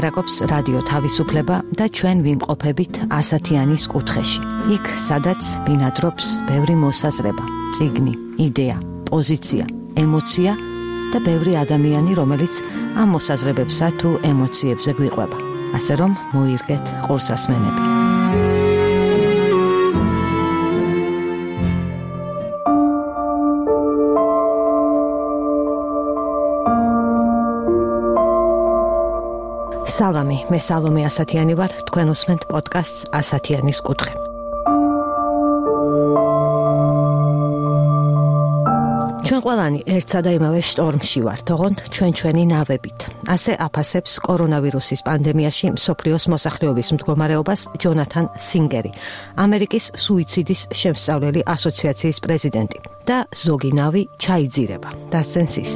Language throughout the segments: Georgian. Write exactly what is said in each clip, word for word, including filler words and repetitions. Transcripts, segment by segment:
ლაპარაკობს რადიო თავისუფლება და ჩვენ ვიმყოფებით ასათიანის კუთხეში. იქ, სადაც ბინადრობს ბევრი მოსაზრება, წიგნი, იდეა, პოზიცია, ემოცია და ბევრი ადამიანი, რომელიც ამ მოსაზრებებსა თუ ემოციებზე გვიყვება. ასე რომ მოირგეთ ყურსასმენები. სალამი, მე სალომე ასათიანი ვარ, თქვენ უსმენთ პოდკასტს ასათიანის კუთხე. ჩვენ ყველანი ერთსა და იმავე შტორმში ვართ, ოღონდ ჩვენ-ჩვენი ნავებით. ასე აფასებს კორონავირუსის პანდემიაში მსოფლიოს მოსახლეობის მდგომარეობას ჯონათან სინგერი, ამერიკის სუიციდის შემსწავლელი ასოციაციის პრეზიდენტი და ზოგი ნავი ჩაიძირება. დასცენს ის.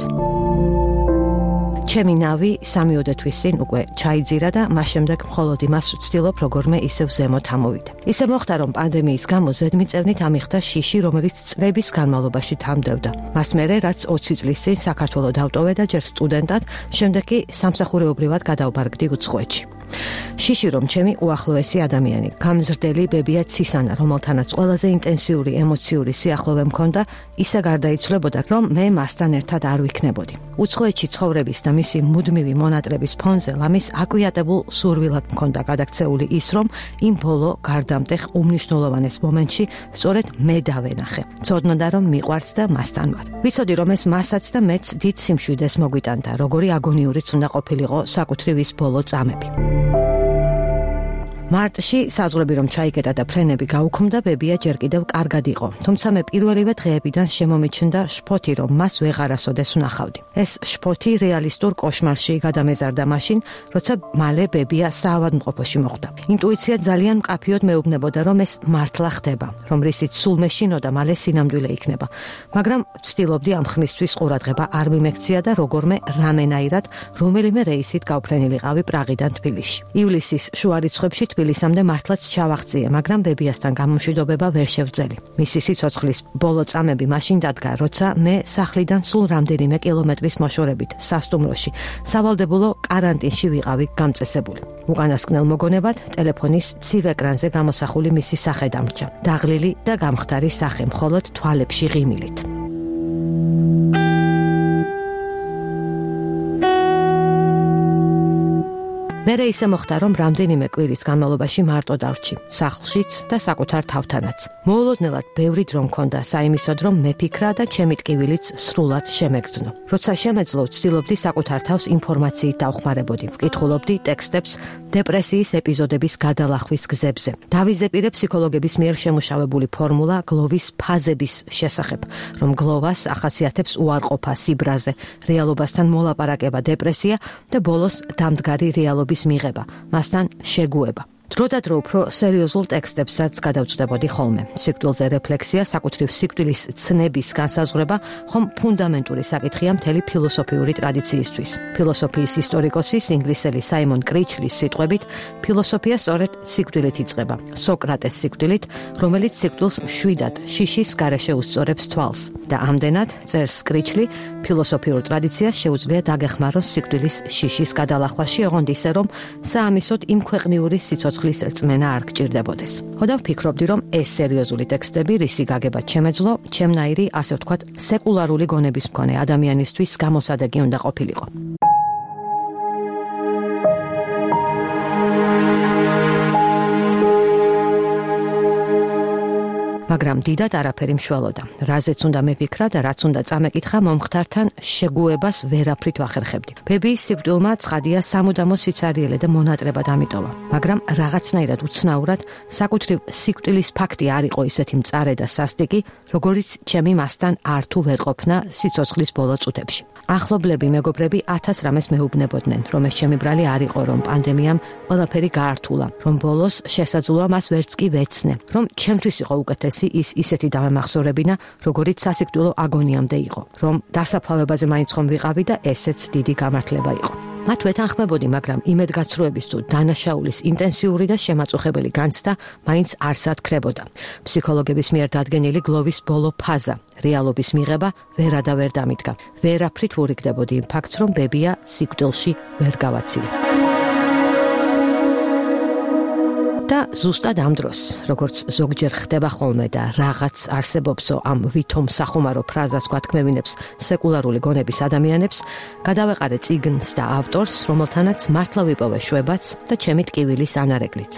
ჩემი ნავი სამიოდე თვის წინ უკვე ჩაიძირა და მას შემდეგ მხოლოდ იმას ვცდილობ, როგორმე ისევ ზემოთ ამოვიდე. ისე მოხდა, რომ პანდემიის გამო ზედმიწევნით ამიხდა შიში, რომელიც წლების განმავლობაში თამდებდა. მას მერე, რაც ოცი წლის წინ საქართველო დავტოვე და ჯერ სტუდენტად, შემდეგ კი სამსახურეობრივად გადავბარგდი უცხოეთში. შიში რომ ჩემი უახლოესი ადამიანი, გამზრდელი ბებია ცისანა, რომელთანაც ყველაზე ინტენსიური ემოციური სიახლოვე მქონდა, ისე გარდაიცვლებოდა, რომ მე მასთან ერთად არ ვიქნებოდი. უცხოეთში ცხოვრების და მისი მუდმივი მონატრების ფონზე ლამის აკვიატებულ სურვილად მქონდა გადაქცეული ის, რომ იმ ბოლო გარდამტეხ უმნიშვნელოვანეს მომენტში სწორედ მე დავენახე. ცოდნოდა, რომ მიყვარს და მასთან ვარ. ვიცოდი, რომ ეს მასაც და მეც დიდ სიმშვიდეს მოგვიტანდა, როგორი აგონიურიც უნდა ყოფილიყო საკუთრივ ის ბოლო წამები. მარტში საზღვრები რომ ჩაიკეტა და ფრენები გაუქმდა, ბებია ჯერ კიდევ კარგად იყო. თუმცა მე პირველივე დღეებიდან შემომიჩნდა შფოთი, რომ მას ვეღარასოდეს ვნახავდი. ეს შფოთი რეალისტურ კოშმარში გადამეზარდა მაშინ, როცა მალე ბებია საავადმყოფოში მოხვდა. ინტუიცია ძალიან მკაფიოდ მეუბნებოდა, რომ ეს მართლა ხდება, რომ რისიც სულ მეშინო და მალე სინამდვილე იქნება. მაგრამ ვცდილობდი ამ ხმისთვის ყურადღება არ მიმექცია და როგორმე რამენაირად რომელიმე რეისით გავფრენილიყავი პრაღიდან თბილისში. ივლისის შუა რიცხვებში თბილისამდე მართლაც ჩავაღწიე, მაგრამ ბებიასთან გამომშვიდობება ვერ შევძელი. მისი სიცოცხლის ბოლო წამები მაშინ დადგა, როცა მე სახლიდან სულ რამდენიმე კილომეტრის მოშორებით სასტუმროში სავალდებულო კარანტინში ვიყავი გამწესებული. უკანასკნელ მოგონებად ტელეფონის ცივ ეკრანზე გამოსახული მისი სახე დამრჩა. დაღლილი და გამხდარი სახე, მხოლოდ თვალებში ღიმილით. მერე ისე მოხდა, რომ რამდენიმე კვირის განმავლობაში მარტო დავრჩი, სახლშიც და საკუთარ თავთანაც. მოულოდნელად ბევრი დრო მქონდა საიმისოდ, რომ მეფიქრა და ჩემი ტკივილიც სრულად შემეგრძნო. როცა შემეძლო, ვცდილობდი საკუთარ თავს ინფორმაციით დავხმარებოდი, ვკითხულობდი ტექსტებს დეპრესიის ეპიზოდების გადალახვის გზებზე. დავიზეპირე ფსიქოლოგების მიერ შემუშავებული ფორმულა გლოვის ფაზების შესახებ, რომ გლოვას ახასიათებს უარყოფა, სიბრაზე, რეალობასთან მოლაპარაკება, დეპრესია და ბოლოს დამდგარი რეალობის მიღება, მასთან შეგუება. დრო და დრო უფრო სერიოზულ ტექსტებსაც გადავწვდებოდი ხოლმე. სიკვდილზე რეფლექსია, საკუთრივ სიკვდილის ცნების განსაზღვრება ხომ ფუნდამენტური საკითხია მთელი ფილოსოფიური ტრადიციისთვის. ფილოსოფიის ისტორიკოსის ინგლისელი საიმონ კრიჩლის სიტყვებით, ფილოსოფია სწორედ სიკვდილით იწყება, სოკრატეს სიკვდილით, რომელიც სიკვდილს მშვიდად შიშის გარეშე უსწორებს თვალს. და ამდენად, წერს კრიჩლი, ფილოსოფიურ ტრადიციას შეუძლია დაგეხმაროს სიკვდილის შიშის გადალახვაში, ოღონდ ისე, რომ საამისოდ იმ ქვეყნიური სიცოცხლის რწმენა არ გჭირდებოდეს. ხოდა ვფიქრობდი, რომ ეს სერიოზული ტექსტები, რისი გაგებად შემეძლო, ჩემნაირი, ასე ვთქვათ, სეკულარული გონების მქონე ადამიანისთვის გამოსადეგი უნდა ყოფილიყო. მაგრამ დიდად არაფერი მშველოდა. რაზეც უნდა მეფიქრა და რაც უნდა წამეკითხა, მომხდართან შეგუებას ვერაფრით ვახერხებდი. ბებიის სიკვდილმა ცხადია სამუდამო სიცარიელე და მონატრება დამიტოვა. მაგრამ რაღაცნაირად უცნაურად საკუთრივ სიკვდილის ფაქტი არ იყო ისეთი მწარე და სასტიკი, როგორიც ჩემი მასთან არ თუ ვერ ყოფნა სიცოცხლის ბოლო წუთებში. ახლობლები, მეგობრები ათას რამეს მეუბნებოდნენ, რომ ეს ჩემი ბრალი არ იყო, რომ პანდემიამ ყველაფერი გაართულა, რომ ბოლოს შესაძლოა მას ვერც კი ვეცნე, რომ ჩემთვის იყო უკეთესი ის ისეთი დამემახსოვრებინა, როგორიც სასიკვდილო აგონიამდე იყო, რომ დასაფლავებაზე მაინც ხომ ვიყავი და ესეც დიდი გამართლება იყო. მათ ვეთანხმებოდი, მაგრამ იმედგაცრუების თუ დანაშაულის ინტენსიური და შემაწუხებელი განცდა მაინც არ სათქრებოდა. ფსიქოლოგების მიერ დადგენილი გლოვის ბოლო ფაზა, რეალობის მიღება ვერა და ვერ დამიდგა. ვერაფრით ვურიგდებოდი იმ ფაქტს, რომ ბებია სიკვდილში ვერ გავაცილე. და ზუსტად ამ დროს, როგორც ზოგჯერ ხდება ხოლმე და რაღაც არსებობსო ამ ვითომ სახუმარო ფრაზას გვათქმევინებს სეკულარული გონების ადამიანებს, გადავეყარე წიგნს და ავტორს, რომელთანაც მართლა ვიპოვე შვებაც და ჩემი ტკივილის ანარეკლიც.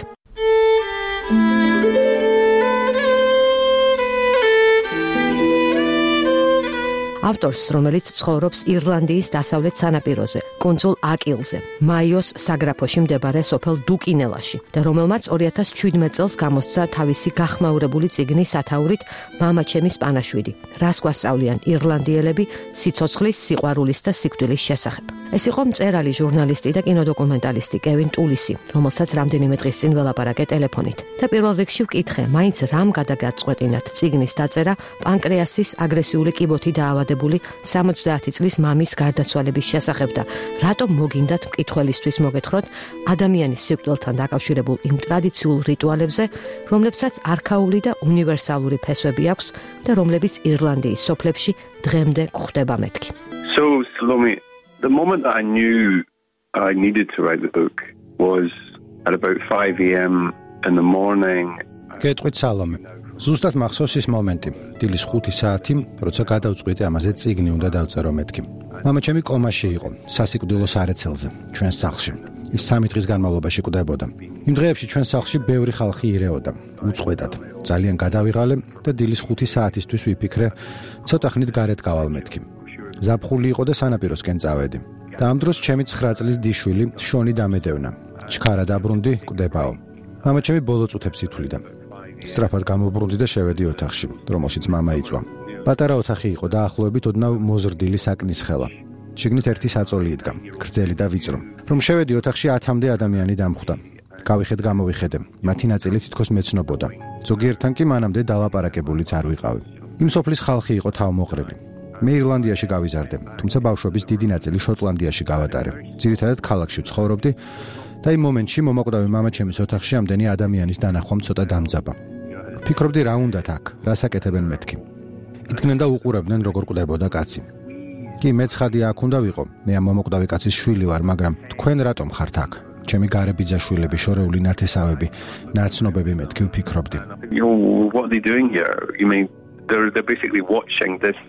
ავტორს, რომელიც ცხოვრობს ირლანდიის დასავლეთ სანაპიროზე, კუნძულ აკილზე, მაიოს საგრაფოში მდებარე სოფელ დუკინელაში და რომელმაც ორი ათას ჩვიდმეტ წელს გამოსცა თავისი გახმაურებული წიგნი სათაურით მამა ჩემის პანაშვიდი. რას გვასწავლიან ირლანდიელები სიცოცხლის, სიყვარულის და სიკვდილის შესახებ. ეს იყო მწერალი, ჟურნალისტი და კინოდოკუმენტალისტი კევინ ტულისი, რომელსაც რამდენიმე დღის წინ ველაპარაკე ტელეფონით. და პირველ რიგში ვკითხე, მაინც რამ გადაგაწყვეტინათ წიგნის დაწერა პანკრეასის აგრესიული კიბოთი დაავადებული სამოცდაათი წლის მამის გარდაცვალების შესახებ და რატომ მოგინდათ მკითხველისთვის მოგეთხროთ ადამიანის სიკვდილთან დაკავშირებულ იმ ტრადიციულ რიტუალებზე, რომლებსაც არქაული და უნივერსალური ფესვები აქვს და რომლებიც ირლანდიის სოფლებში დღემდე გვხვდება მეთქი. So, Salome, the moment I knew I needed to write the book was at about five a.m. in the morning. გეტყვით სალომე. ზუსტად მახსოვს ის მომენტი, დილის ხუთი საათი, როცა გადავწყვიტე ამაზე წიგნი უნდა დავწერო მეთქი. მამა ჩემი კომაში იყო, სასიკვდილო სარეცელზე, ჩვენს სახლში. ის სამი დღის განმავლობაში კვდებოდა. იმ დღეებში ჩვენს სახლში ბევრი ხალხი ირეოდა, უწყვეტად. ძალიან გადავიღალე და დილის ხუთი საათისთვის ვიფიქრე, ცოტა ხნით გარეთ გავალ მეთქი. ზაფხული იყო და სანაპიროსკენ წავედი. და ამ დროს ჩემი ცხრა წლის დიშვილი შონი დამედევნა. ჩქარა დაბრუნდი, კვდებაო. მამა ჩემი ბოლო წუთებს ითვლიდა. სწრაფად გამობრუნდი და შევედი ოთახში, რომელშიც მამა იწვა. პატარა ოთახი იყო და ახლოებით ოდნავ მოზრდილი საკნის ხელა. შიგნით ერთი საწოლი იდგა, გრძელი და ვიწრო. რომ შევედი ოთახში ათამდე ადამიანი დამხვდა. გავიხედ გამოვიხედე, მათი ნაწილი თითქოს მეცნობოდა. ზოგიერთან კი მანამდე დალაპარაკებულიც არ ვიყავი. იმ სოფლის ხალხი იყო თავმოყრილი. მე ირლანდიაში გავიზარდე, თუმცა ბავშვობის დიდი ნაწილი შოტლანდიაში გავატარე. ძირითადად ქალაქში ცხოვრობდი და იმ მომენტში მომაკვდავი მამა ჩემის ოთახში ამდენი ადამიანის დანახვამ ცოტა დამძაბა. ფიქრობდი რა უნდათ აქ, რას აკეთებენ მეთქი. იდგნენ და უყურებდნენ როგორ კვდებოდა კაცი. კი, მეც ხადი აქ უნდა ვიყო, მე ამ მომაკვდავი კაცის შვილი ვარ, მაგრამ თქვენ რატომ ხართ აქ? ჩემი გარე ბიძაშვილები, შორეული ნათესავები, ნაცნობები მეთქი ვფიქრობდი. You know, what are they doing here? You mean, they're, they're basically watching this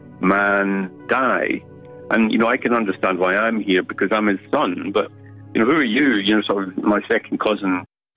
man die. And, you know, I can understand why I'm here because I'm his son, but, you know, who are you? You know, sort of my second cousin.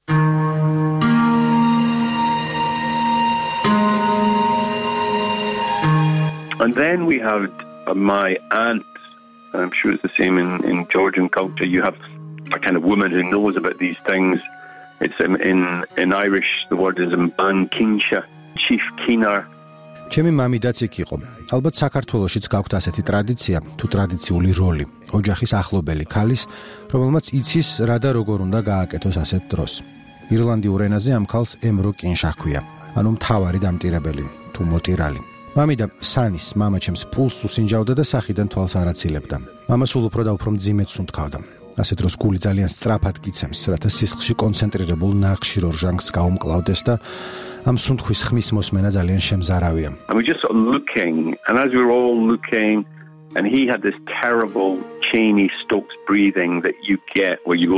And then we have uh, my aunt, and I'm sure it's the same in, in Georgian culture. You have a kind of woman who knows about these things. It's in, in, in Irish, the word is ban kinsha, chief keener. ჩემი მამიდაც იქ იყო. ალბათ საქართველოშიც გაქვთ ასეთი ტრადიცია, თუ ტრადიციული როლი, ოჯახის ახლობელი ქალის, რომელმაც იცის რა და როგორ უნდა გააკეთოს ასეთ დროს. ირლანდიურ ენაზე ამ ქალს ემრო კინშა ჰქვია, ანუ მთავარი დამტირებელი, თუ მოტირალი. მამიდა სანის მამა ჩემს პულს უსინჯავდა და სახიდან თვალს არ აცილებდა. მამა სულ უფრო და უფრო მძიმედ სუნთქავდა. ასეთ დროს გული ძალიან სწრაფად გიცემს, რათა სისხლში კონცენტრირებულ ნახშირ ორჟანგს გაუმკლავდეს და ამ სუნთქვის ხმის მოსმენა ძალიან შემზარავია. And we just sort of looking, and as we were all looking, and he had this terrible Cheney Stokes breathing that you get where you go,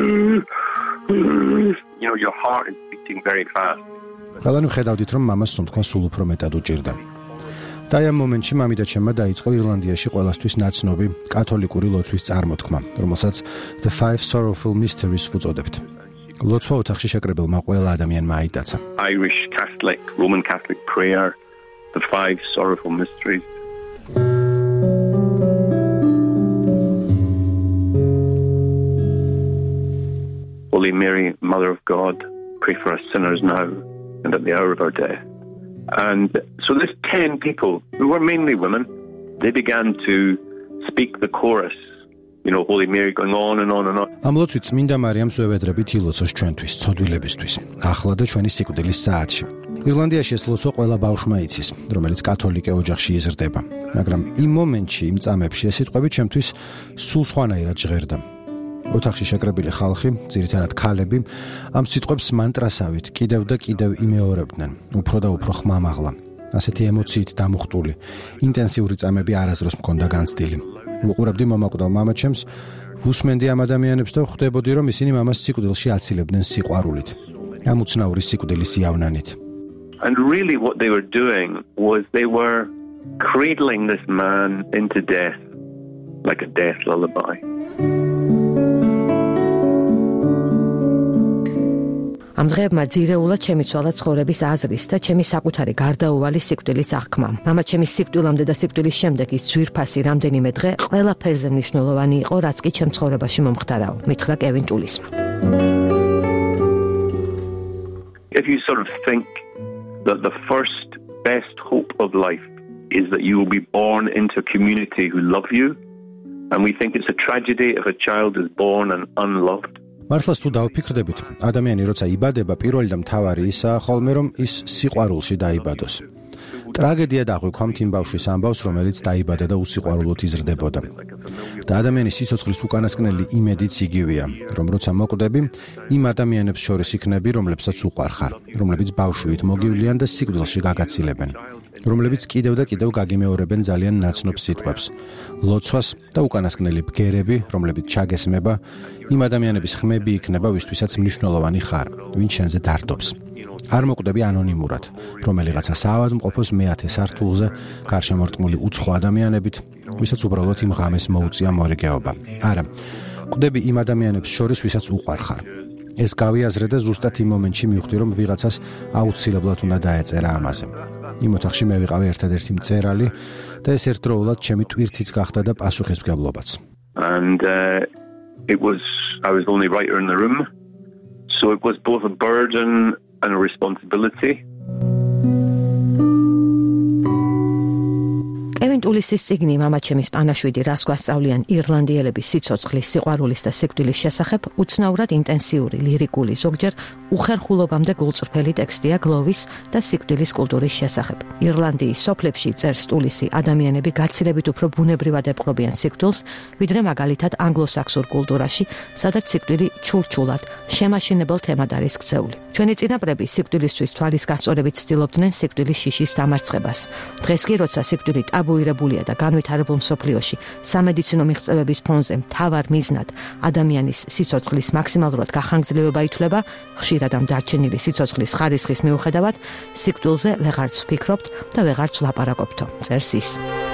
you know, your heart is beating very fast. ყველანი ვხედავდით, რომ მამას სუნთქვა სულ უფრო მეტად უჭირდა. და ამ მომენტში მამიდა ჩემმა დაიწყო ირლანდიაში ყველასთვის ნაცნობი კათოლიკური ლოცვის წარმოთქმა, რომელსაც The Five Sorrowful Mysteries ვუწოდებთ. ლოცვა ოთახში შეკრებილმა ყველა ადამიანმა აიტაცა. Irish Catholic, Roman Catholic prayer, The Five Sorrowful Mysteries. Holy Mary, Mother of God, pray for us sinners now and at the hour of our death. And so this ten people, who were mainly women, they began to speak the chorus. You know, Holy Mary going on and on and on. ამ ლოცვით წმინდა მარიამს ვევედრებით ილოცოს ჩვენთვის, ცოდვილებისთვის, ახლა და ჩვენი სიკვდილის საათში. ირლანდიაში ეს ლოცვა ყველა ბავშვმა იცის, რომელიც კათოლიკე ოჯახში იზრდება. მაგრამ იმ მომენტში, იმ წამებში ეს სიტყვები ჩემთვის სულ სხვანაირად ჟღერდა. ოთახში შეკრებილი ხალხი, ძირითადად ქალები, ამ სიტყვებს მანტრასავით კიდევ და კიდევ იმეორებდნენ, უფრო და უფრო ხმამაღლა. ასეთი ემოციით დამუხტული, ინტენსიური წამები არასდროს მქონდა განცდილი. ვუყურებდი მომაკვდავ მამაჩემს, ვუსმენდი ამ ადამიანებს და ხვდებოდი, რომ ისინი მამას სიკვდილში აცილებდნენ სიყვარულით. ამ უცნაური სიკვდილის იავნანით. And really what they were doing was they were cradling this man into death like a death lullaby. ამ დღეებმა ძირეულად შემიცვალა ცხოვრების აზრის და ჩემი საკუთარი გარდაუვალი სიკვდილის აღქმა. მამაც ჩემის სიკვდილამდე და სიკვდილის შემდეგ ის ძვირფასი რამდენიმე დღე ყველაფერზე მნიშვნელოვანი იყო, რაც კი ჩემ ცხოვრებაში მომხდარაო, მითხრა კევინ ტულისმა. If you sort of think that the first best hope of life is that you will be born into a community who love you, and we think it's a tragedy if a child is born and unloved. მართლაც თუ დავფიქრდებით, ადამიანი როცა იბადება, პირველი და მთავარი ისაა ხოლმე, რომ ის სიყვარულში დაიბადოს. ტრაგედია დაღვიქვამთ იმ ბავშვის ამბავს, რომელიც დაიბადა და უსიყვარულოდ იზრდებოდა. და ადამიანის სიცოცხლის უკანასკნელი იმედიც იგივეა, რომ როცა მოკვდები, იმ ადამიანებს შორის იქნები, რომლებსაც უყვარხარ, რომლებიც ბავშვით მოგივლიან და სიკვდილში გაგაცილებენ, რომლებიც კიდევ და კიდევ გაგიმეორებენ ძალიან ნაცნობ სიტყვებს, ლოცვას და უკანასკნელი ბგერები, რომლებიც ჩაგესმება, იმ ადამიანების ხმები იქნება, ვისთვისაც მნიშვნელოვანი ხარ, ვინც შენზე დარდობს. არ მოკვდები ანონიმურად, რომელიღაცა საავადმყოფოს მეათე სართულზე გარშემორტყმული უცხო ადამიანებით, ვისაც უბრალოდ იმ ღამეს მოუწია მორიგეობა. არა, კვდები იმ ადამიანებს შორის, ვისაც უყვარხარ. ეს გავიაზრე და ზუსტად იმ მომენტში მივხვდი, რომ ვიღაცას აუცილებლად უნდა დაეწერა ამაზე. იმ ოთახში მე ვიყავი ერთადერთი მწერალი და ეს ერთდროულად ჩემი ტვირთიც გახდა და პასუხისმგებლობაც. And uh, it was I was the only writer in the room, so it was both a burden and a responsibility. კევინ ტულისის წიგნი მამაჩემის პანაშვიდი რას გვასწავლიან ირლანდიელების სიცოცხლის, სიყვარულის და სიკვდილის შესახებ უცნაურად ინტენსიური, ლირიკული, ზოგჯერ უხერხულობამდე გულწრფელი ტექსტია გლოვის და სიკვდილის კულტურის შესახებ. ირლანდიის სოფლებში წერს ტულისი, ადამიანები გაცილებით უფრო ბუნებრივად ეპყრობიან სიკვდილს, ვიდრე მაგალითად ანგლოსაქსურ კულტურაში, სადაც სიკვდილი ჩურჩულად, შემაშინებელ თემად არის ქცეული. ჩვენი წინაპრები სიკვდილისთვის თვალის გასწორებით ცდილობდნენ სიკვდილის შიშის დამარცხებას. დღეს კი როცა სიკვდილი ტაბუირებულია და განვითარებულ მსოფლიოში სამედიცინო მიღწევების ფონზე მთავარ მიზნად ადამიანის სიცოცხლის მაქსიმალურად გახანგრძლივება ითვლება, ხშირად ამ დარჩენილი სიცოცხლის ხარისხის მიუხედავად სიკვდილზე ვეღარც ვფიქრობთ და ვეღარც ვლაპარაკობთო, წერს ის.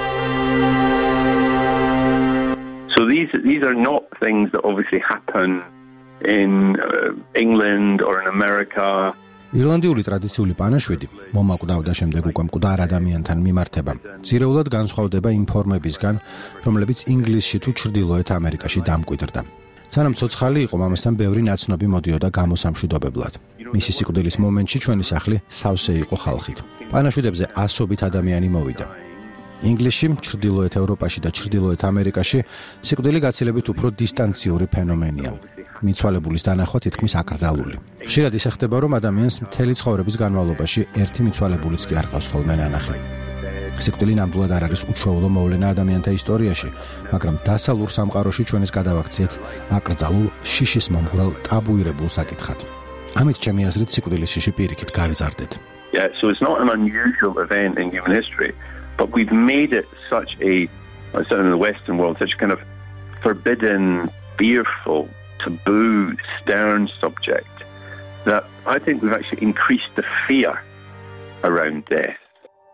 So these these are not things that obviously happen in uh, England or in America. ირლანდიური ტრადიციული პანაშვიდი, მომაკვდავ და შემდეგ უკვე მკვდარ ადამიანთან მიმართება, ძირეულად განსხვავდება იმ ფორმებისგან, რომლებიც ინგლისში თუ ჩრდილოეთ ამერიკაში დამკვიდრდა. სანამ ცოცხალი იყო, მამასთან ბევრი ნაცნობი მოდიოდა გამოსამშვიდობებლად. მისი სიკვდილის მომენტში ჩვენი სახლი სავსე იყო ხალხით. პანაშვიდებზე ასობით ადამიანი მოვიდა. ინგლისში, ჩრდილოეთ ევროპაში და ჩრდილოეთ ამერიკაში სიკვდილი გაცილებით უფრო დისტანციური ფენომენია. მიცვალებულის დანახვა თითქმის აკრძალული. ხშირად ისე ხდება, რომ ადამიანს მთელი ცხოვრების განმავლობაში ერთი მიცვალებულიც კი არ ყავს ხოლმე ნანახი. სიკვდილი ნამდვილად არ არის უჩვეულო მოვლენა ადამიანთა ისტორიაში, მაგრამ დასავლურ სამყაროში ჩვენს გადავაქციეთ აკრძალულ შიშის მომგვრელ ტაბუირებულ საკითხად. ამით ჩემი აზრით სიკვდილის შიში პირიქით გავიზარდეთ. Yeah, so it's not an unusual event in human history, but we've made it such a, certainly in the Western world, such a kind of forbidden, fearful, taboo, stern subject that I think we've actually increased the fear around death.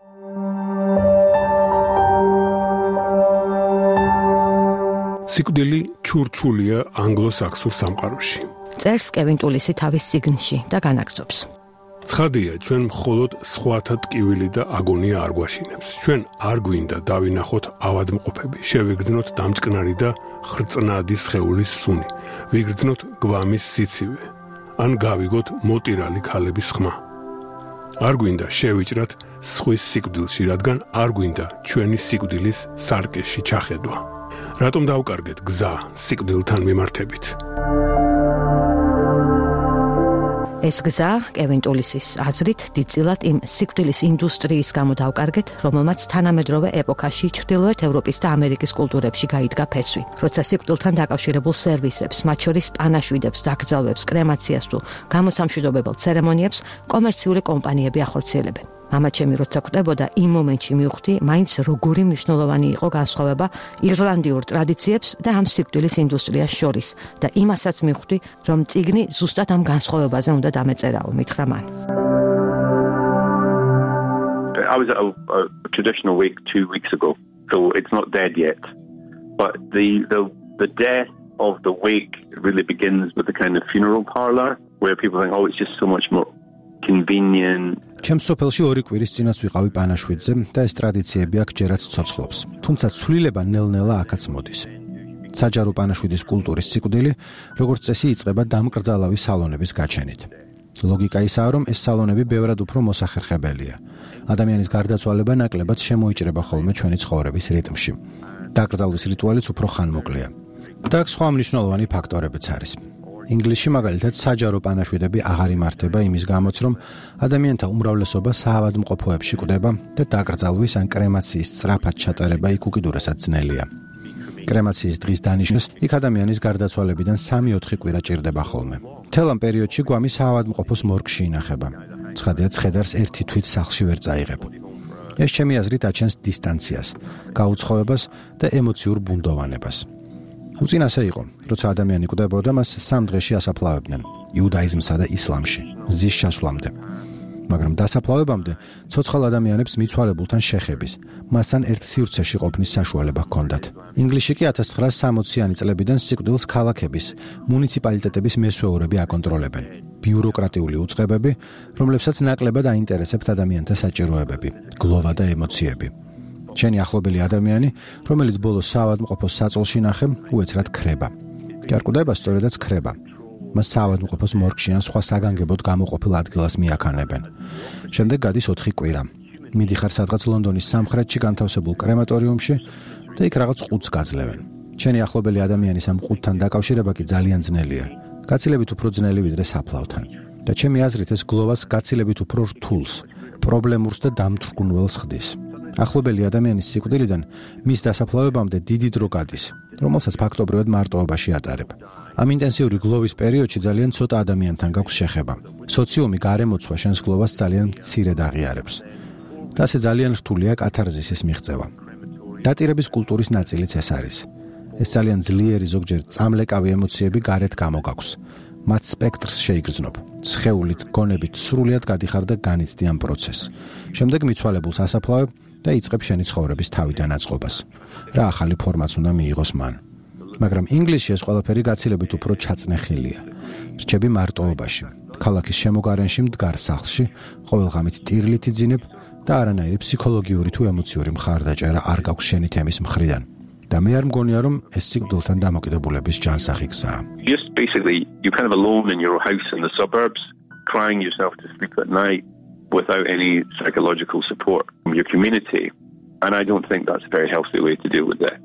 სიკვდილი ჩურჩულია ანგლო-საქსურ სამყაროში. წერს კევინ ტულისი თავის წიგნში და განაგრძობს. ცხადია, ჩვენ მხოლოდ სხვათა ტკივილი და აგონია არ გვაშინებს. ჩვენ არ გვინდა დავინახოთ ავადმყოფები, შევიგრძნოთ დამჭკნარი და ხრწნადი სხეულის სუნი, ვიგრძნოთ გვამის სიცივე, ან გავიგოთ მოტირალი ქალების ხმა. არ გვინდა შევიჭრათ სხვის სიკვდილში, რადგან არ გვინდა ჩვენი სიკვდილის სარკეში ჩახედვა. რატომ დავკარგეთ გზა სიკვდილთან მიმართებით? ეს გზა, კევინ ტულისის აზრით, დიდწილად იმ სიკვდილის ინდუსტრიის გამო დავკარგეთ, რომელმაც თანამედროვე ეპოქაში ჩრდილოეთ ევროპის და ამერიკის კულტურებში გაიდგა ფესვი. როცა სიკვდილთან დაკავშირებულ სერვისებს, მათ შორის პანაშვიდებს, დაკრძალვებს, კრემაციას თუ გამოსამშვიდობებელ ცერემონიებს კომერციული კომპანიები ახორციელებენ. მამაჩემი როცა კვდებოდა, იმ მომენტში მივხვდი, მაინც როგორი მნიშვნელოვანი იყო განსხვავება ირლანდიურ ტრადიციებს და ამ სიკვდილის ინდუსტრიას შორის და იმასაც მივხვდი, რომ წიგნი ზუსტად ამ განსხვავებაზე უნდა დამეწერაო, მითხრა მან. I was at a, a traditional wake two weeks ago, so it's not dead yet. But the, the the death of the wake really begins with the kind of funeral parlor where people think, oh, it's just so much more convenient. ჩემს სოფელში ორი კვირის წინაც ვიყავი პანაშვიდზე და ეს ტრადიციები აქ ჯერაც ცოცხლობს. თუმცა ცვლილება ნელ-ნელა აქაც მოდის. საჯარო პანაშვიდის კულტურის სიკვდილი, როგორც წესი, იწყება დამკრძალავი სალონების გაჩენით. ლოგიკა ისაა, რომ ეს სალონები ბევრად უფრო მოსახერხებელია. ადამიანის გარდაცვალება ნაკლებად შემოიჭრება ხოლმე ჩვენი ცხოვრების რიტმში. დაკრძალვის რიტუალიც უფრო ხანმოკლეა. და აქ სხვა მნიშვნელოვანი ფაქტორებიც არის. ინგლისში მაგალითად საჯარო პანაშვიდები აღარ იმართება იმის გამოც, რომ ადამიანთა უმრავლესობა საავადმყოფოებში კვდება და დაკრძალვის ან კრემაციის სწრაფად ჩატარება იქ უკიდურესად ძნელია. კრემაციის დღის დანიშნეს იქ ადამიანის გარდაცვალებიდან სამი-ოთხი კვირა ჭირდება ხოლმე. მთელ ამ პერიოდში გვამი საავადმყოფოს მორგში ინახება. ცხადია, ცხედარს ერთი თვით სახლში ვერ წაიღებ. ეს ჩემი აზრით აჩენს დისტანციას, გაუცხოვებას და ემოციურ ბუნდოვანებას. უწინასე იყო, როცა ადამიანი კვდებოდა, მას სამ დღეში ასაფლავებდნენ იუდაიზმსა და ისლამში, ზის ჩასვლამდე. მაგრამ დასაფლავებამდე ცოცხალ ადამიანებს მიცვალებულთან შეხების, მასთან ერთ სივრცეში ყოფნის საშუალება ჰქონდათ. ინგლისში კი ათას ცხრაასი სამოციანი წლებიდან სიკვდილს ქალაქების, მუნიციპალიტეტების მესვეურები აკონტროლებენ. ბიუროკრატიული უწყებები, რომლებსაც ნაკლებად აინტერესებთ ადამიანთა საჭიროებები, გლოვა და ემოციები. შენი ახლობელი ადამიანი, რომელიც ბოლოს საავადმყოფოს საწოლში ნახე, უეცრად ქრება. კი არ კვდება, სწორედაც ქრება. მას საავადმყოფოს მორგში ან სხვა საგანგებოდ გამოყოფილ ადგილას მიაქანებენ. შემდეგ გადის ოთხი კვირა. მიდიხარ სადღაც ლონდონის სამხრეთში განთავსებულ კრემატორიუმში და იქ რაღაც ყუთს გაძლევენ. შენი ახლობელი ადამიანის ამ ყუთთან დაკავშირება კი ძალიან ძნელია. გაცილებით უფრო ძნელი ვიდრე საფლავთან. და ჩემი აზრით ეს გლოვას გაცილებით უფრო რთულს, პრობლემურს და დამთრგუნველს ხდის. ახლობელი ადამიანის სიკვდილიდან მის დასაფლავებამდე დიდი დრო გადის, რომელსაც ფაქტობრივად მარტოობაში ატარებ. ამ ინტენსიური გლოვის პერიოდში ძალიან ცოტა ადამიანთან გაქვს შეხება. სოციუმი გარემოცვა შენს გლოვას ძალიან მცირედ აღიარებს. და ასე ძალიან რთულია კათარზისის მიღწევა. დატირების კულტურის ნაწილიც ეს არის. ეს ძალიან ძლიერი, ზოგჯერ წამლეკავი ემოციები გარეთ გამოგაქვს. მათ სპექტრს შეიგრძნობ. სხეულით, გონებით, სრულიად გადიხარ და განიცდი ამ პროცესს. შემდეგ მიცვალებულს ასაფლავებ და იწყებ შენი ცხოვრების თავიდან აწყობას. რა ახალი ფორმაც უნდა მიიღოს მან. მაგრამ ინგლისში ეს ყველაფერი გაცილებით უფრო ჩაწნეხილია. რჩები მარტოობაში. ქალაქის შემოგარენში მდგარ სახლში, ყოველღამით ტირლით იძინებ და არანაირი ფსიქოლოგიური თუ ემოციური მხარდაჭერა არ გაქვს შენი თემის მხრიდან. და მე არ მგონია, რომ ეს სიკვდილთან დამოკიდებულების ჯანსაღი გზაა. Just basically, you're kind of alone in your house in the suburbs, crying yourself to sleep at night without any psychological support from your community. And I don't think that's a very healthy way to deal with that.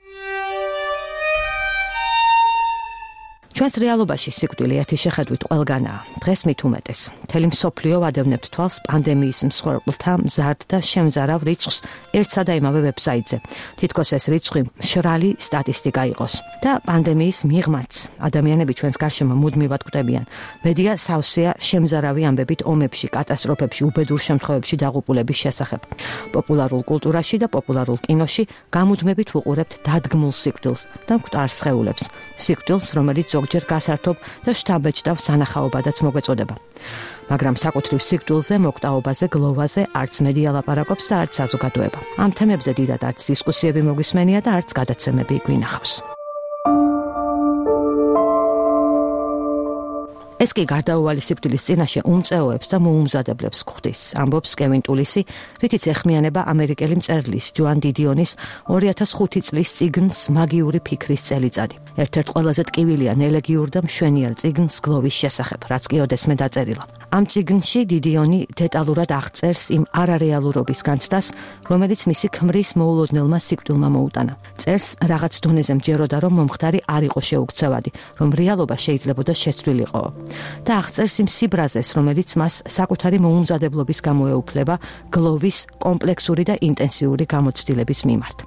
ჩვენს რეალობაში სიკვდილი ერთი შეხედვით ყველგანაა. დღეს მით უმეტეს. მთელი მსოფლიო ვადევნებთ თვალს პანდემიის მსხვერპლთა მზარდ და შემზარავ რიცხვს ერთსა და იმავე ვებსაიტზე. თითქოს ეს რიცხვი მშრალი სტატისტიკა იყოს. და პანდემიის მიღმაც ადამიანები ჩვენს გარშემო მუდმივად კვდებიან. მედია სავსეა შემზარავი ამბებით ომებში, კატასტროფებში, უბედურ შემთხვევებში დაღუპულების შესახებ. პოპულარულ კულტურაში და პოპულარულ კინოში გამუდმებით ვუყურებთ დადგმულ სიკვდილს და მკვდარ სხეულებს. სიკვდილს, რომელიც ზოგჯერ გასართობ და შთამბეჭდავ სანახაობადაც მოგვეწოდება. მაგრამ საკუთრივ სიკვდილზე, მოკვდაობაზე, გლოვაზე არც მედია ლაპარაკობს და არც საზოგადოება. ამ თემებზე დიდად არც დისკუსიები მოგვისმენია და არც გადაცემები გვინახავს. ეს კი გარდაუვალი სიკვდილის წინაშე უმწეოებს და მოუმზადებლებს გვხდის, ამბობს კევინ ტულისი, რითიც ეხმიანება ამერიკელი მწერლის ჯოან დიდიონის ორი ათას ხუთი წლის წიგნს მაგიური ფიქრის წელიწადი. ერთ-ერთ ყველაზე ტკივილია ელეგიურ და მშვენიერ წიგნს გლოვის შესახებ, რაც კი ოდესმე დაწერილა. ამ წიგნში დიდიონი დეტალურად აღწერს იმ არარეალურობის განცდას, რომელიც მისი ქმრის მოულოდნელმა სიკვდილმა მოუტანა. წერს რაღაც დონეზე მჯეროდა, რომ მომხდარი არ იყო შეუქცევადი, რომ რეალობა შეიძლებოდა შეცვლილიყო. და აღწერს იმ სიბრაზეს, რომელიც მას საკუთარი მოუმზადებლობის გამო ეუფლება გლოვის კომპლექსური და ინტენსიური გამოცდილების მიმართ.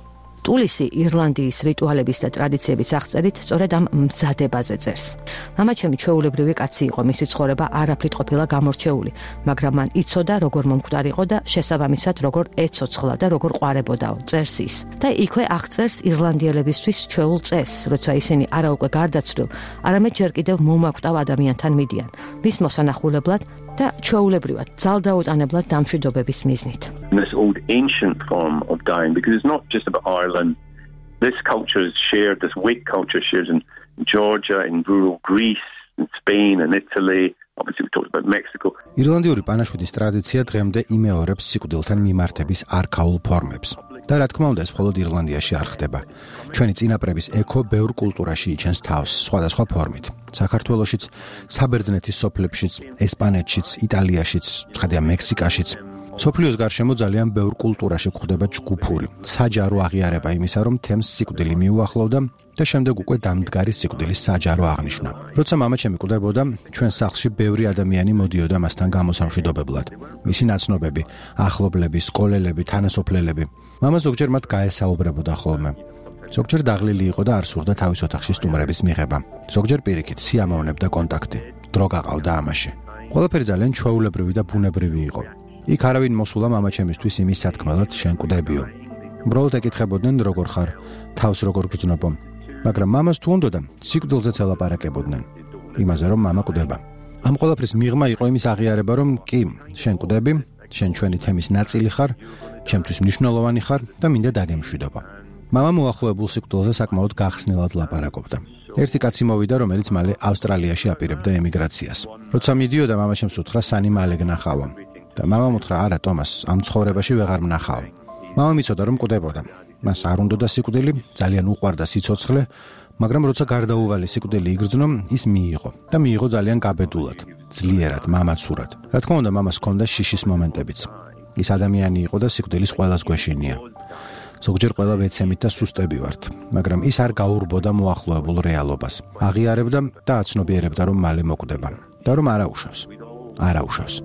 ტულისი ირლანდიის რიტუალების და ტრადიციების აღწერით სწორედ ამ მზადებაზე წერს. მამაჩემი ჩვეულებრივი კაცი იყო, მისი ცხოვრება არაფრით ყოფილა გამორჩეული, მაგრამ მან იცოდა როგორ მომკვდარიყო და შესაბამისად როგორ ეცოცხლა და როგორ ყვარებოდაო, წერს ის. და იქვე აღწერს ირლანდიელებისთვის ჩვეულ წესს, როცა ისინი არა უკვე გარდაცვლილ, არამედ ჯერ კიდევ მომაკვდავ ადამიანთან მიდიან, მის მოსანახულებლად და ჩვეულებრივად ძალდაუტანებლად დამშვიდობების მიზნით. This old ancient form of dying, because it's not just about Ireland. This culture is shared, this wake culture shares in Georgia, in rural Greece, in Spain and Italy. Obviously we talked about Mexico. ირლანდიური პანაშვიდის ტრადიცია დღემდე იმეორებს სიკვდილთან მიმართების არქაულ ფორმებს. და რა თქმა უნდა, ეს მხოლოდ ირლანდიაში არ ხდება. ჩვენი წინაპრების ექო ბევრ კულტურაში იჩენს თავს, სხვადასხვა ფორმით. საქართველოშიც, საბერძნეთის სოფლებშიც, ესპანეთშიც, იტალიაში,ც ხედია მექსიკაშიც. სოფლიოს გარშემო ძალიან ბევრ კულტურაში გვხვდება ჯგუფური, საჯარო აღიარება იმისა, რომ თემს სიკვდილი მიუახლოვდა და შემდეგ უკვე დამდგარი სიკვდილის საჯარო აღნიშვნა. როცა მამაჩემი კვდებოდა, ჩვენ სახლში ბევრი ადამიანი მოდიოდა მასთან გამოსამშვიდობებლად. მისი ნაცნობები, ახლობლები, სკოლელები, თანასოფლელები. მამა ზოგჯერ მათ გაესაუბრებოდა ხოლმე. ზოგჯერ დაღლილი იყო და არ სურდა თავის ოთახში სტუმრების მიღება. ზოგჯერ პირიქით სიამოვნებდა კონტაქტი. დრო გაყავდა ამაში. ყველაფერი ძალიან ჩვეულებრივი და ბუნებრივი იყო. იქ არავინ მოსულა მამაჩემისთვის იმის სათქმელად შენ კვდებიო. უბრალოდ ეკითხებოდნენ როგორ ხარ, თავს როგორ გრძნობო. მაგრამ მამას თუ უნდოდა, სიკვდილზეც ელაპარაკებოდნენ. იმაზე რომ მამა კვდება. ამ ყველაფრის მიღმა იყო იმის აღიარება, რომ კი, შენ კვდები, შენ ჩვენი თემის ნაწილი ხარ, ჩემთვის მნიშვნელოვანი ხარ და მინდა დაგემშვიდობა. მამა მოახლოებულ სიკვდილზე საკმაოდ გახსნილად ლაპარაკობდა. ერთი კაცი მოვიდა, რომელიც მალე ავსტრალიაში აპირებდა ემიგრაციას. როცა მიდიოდა, მამაჩემს უთხრა სანი მალე გნახავო. და მამამ უთხრა, არა ტომას, ამ ცხოვრებაში ვეღარ მნახავ. მამა მიცოდა რომ კვდებოდა. მას არ უნდოდა სიკვდილი, ძალიან უყვარდა სიცოცხლე, მაგრამ როცა გარდაუვალი სიკვდილი იგრძნო, ის მიიღო და მიიღო ძალიან გაბედულად, ძლიერად, მამაცურად. რა თქმა უნდა, მამას ჰქონდა შიშის მომენტებიც. ის ადამიანი იყო და სიკვდილის ყველას გვეშინია. ზოგჯერ ყველა ვეცემით და სუსტები ვართ, მაგრამ ის არ გაურბოდა მოახლოებულ რეალობას. აღიარებდა და აცნობიერებდა, რომ მალე მოკვდება და რომ არაუშავს. არაუშავს.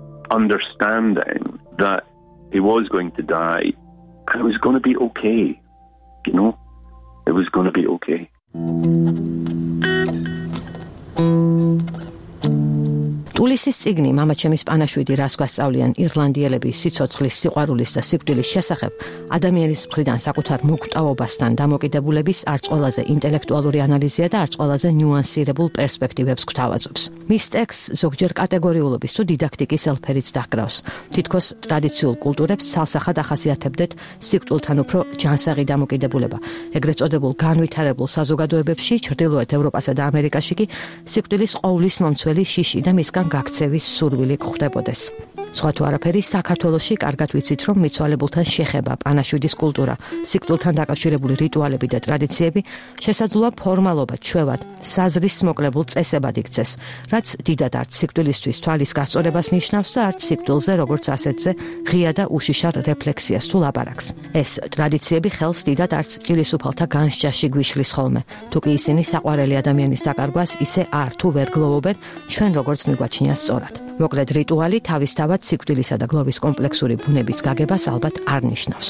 Understanding that he was going to die and it was going to be okay, you know, it was going to be okay. ტულისის წიგნი მამაჩემის პანაშვიდი რას გვასწავლიან ირლანდიელების სიცოცხლის, სიყვარულის და სიკვდილის შესახებ, ადამიანის მხრიდან საკუთარ მოკვდავობასთან დამოკიდებულების არც ყველაზე ინტელექტუალური ანალიზია და არც ყველაზე ნიუანსირებულ პერსპექტივებს გვთავაზობს. მის ტექსტს ზოგჯერ კატეგორიულობის თუ დიდაქტიკის ელფერიც დაჰკრავს. თითქოს ტრადიციულ კულტურებს ცალსახად ახასიათებდეთ სიკვდილთან უფრო ჯანსაღი დამოკიდებულება. ეგრეთ წოდებულ განვითარებულ საზოგადოებებში, ჩრდილოეთ ევროპასა და ამერიკაში კი სიკვდილის ყოვლის მომცველი შიში და მისგან გაქცევის სურვილი გვხვდებოდეს. სხვა თუ არაფერი, საქართველოში კარგად ვიცით, რომ მიცვალებულთან შეხება, პანაშვიდის კულტურა, სიკვდილთან დაკავშირებული რიტუალები და ტრადიციები შესაძლოა ფორმალობად, ჩვევად, საზრის მოკლებულ წესებად იქცეს, რაც დიდად არც სიკვდილისთვის თვალის გასწორებას ნიშნავს და არც სიკვდილზე როგორც ასეთზე ღია და უშიშარ რეფლექსიას თუ ლაპარაკს. ეს ტრადიციები ხელს დიდად არც ჭილისუფალთა განსჯაში გვიშლის ხოლმე, თუ კი ისინი საყვარელი ადამიანის დაკარგვას ისე არ თუ ვერ გლოვობენ, ჩვენ როგორც მიგვაჩნია სწორად. მოკლედ რიტუალი თავისთავად სიკვდილისა და გლოვის კომპლექსური ბუნების გაგებას ალბათ არ ნიშნავს.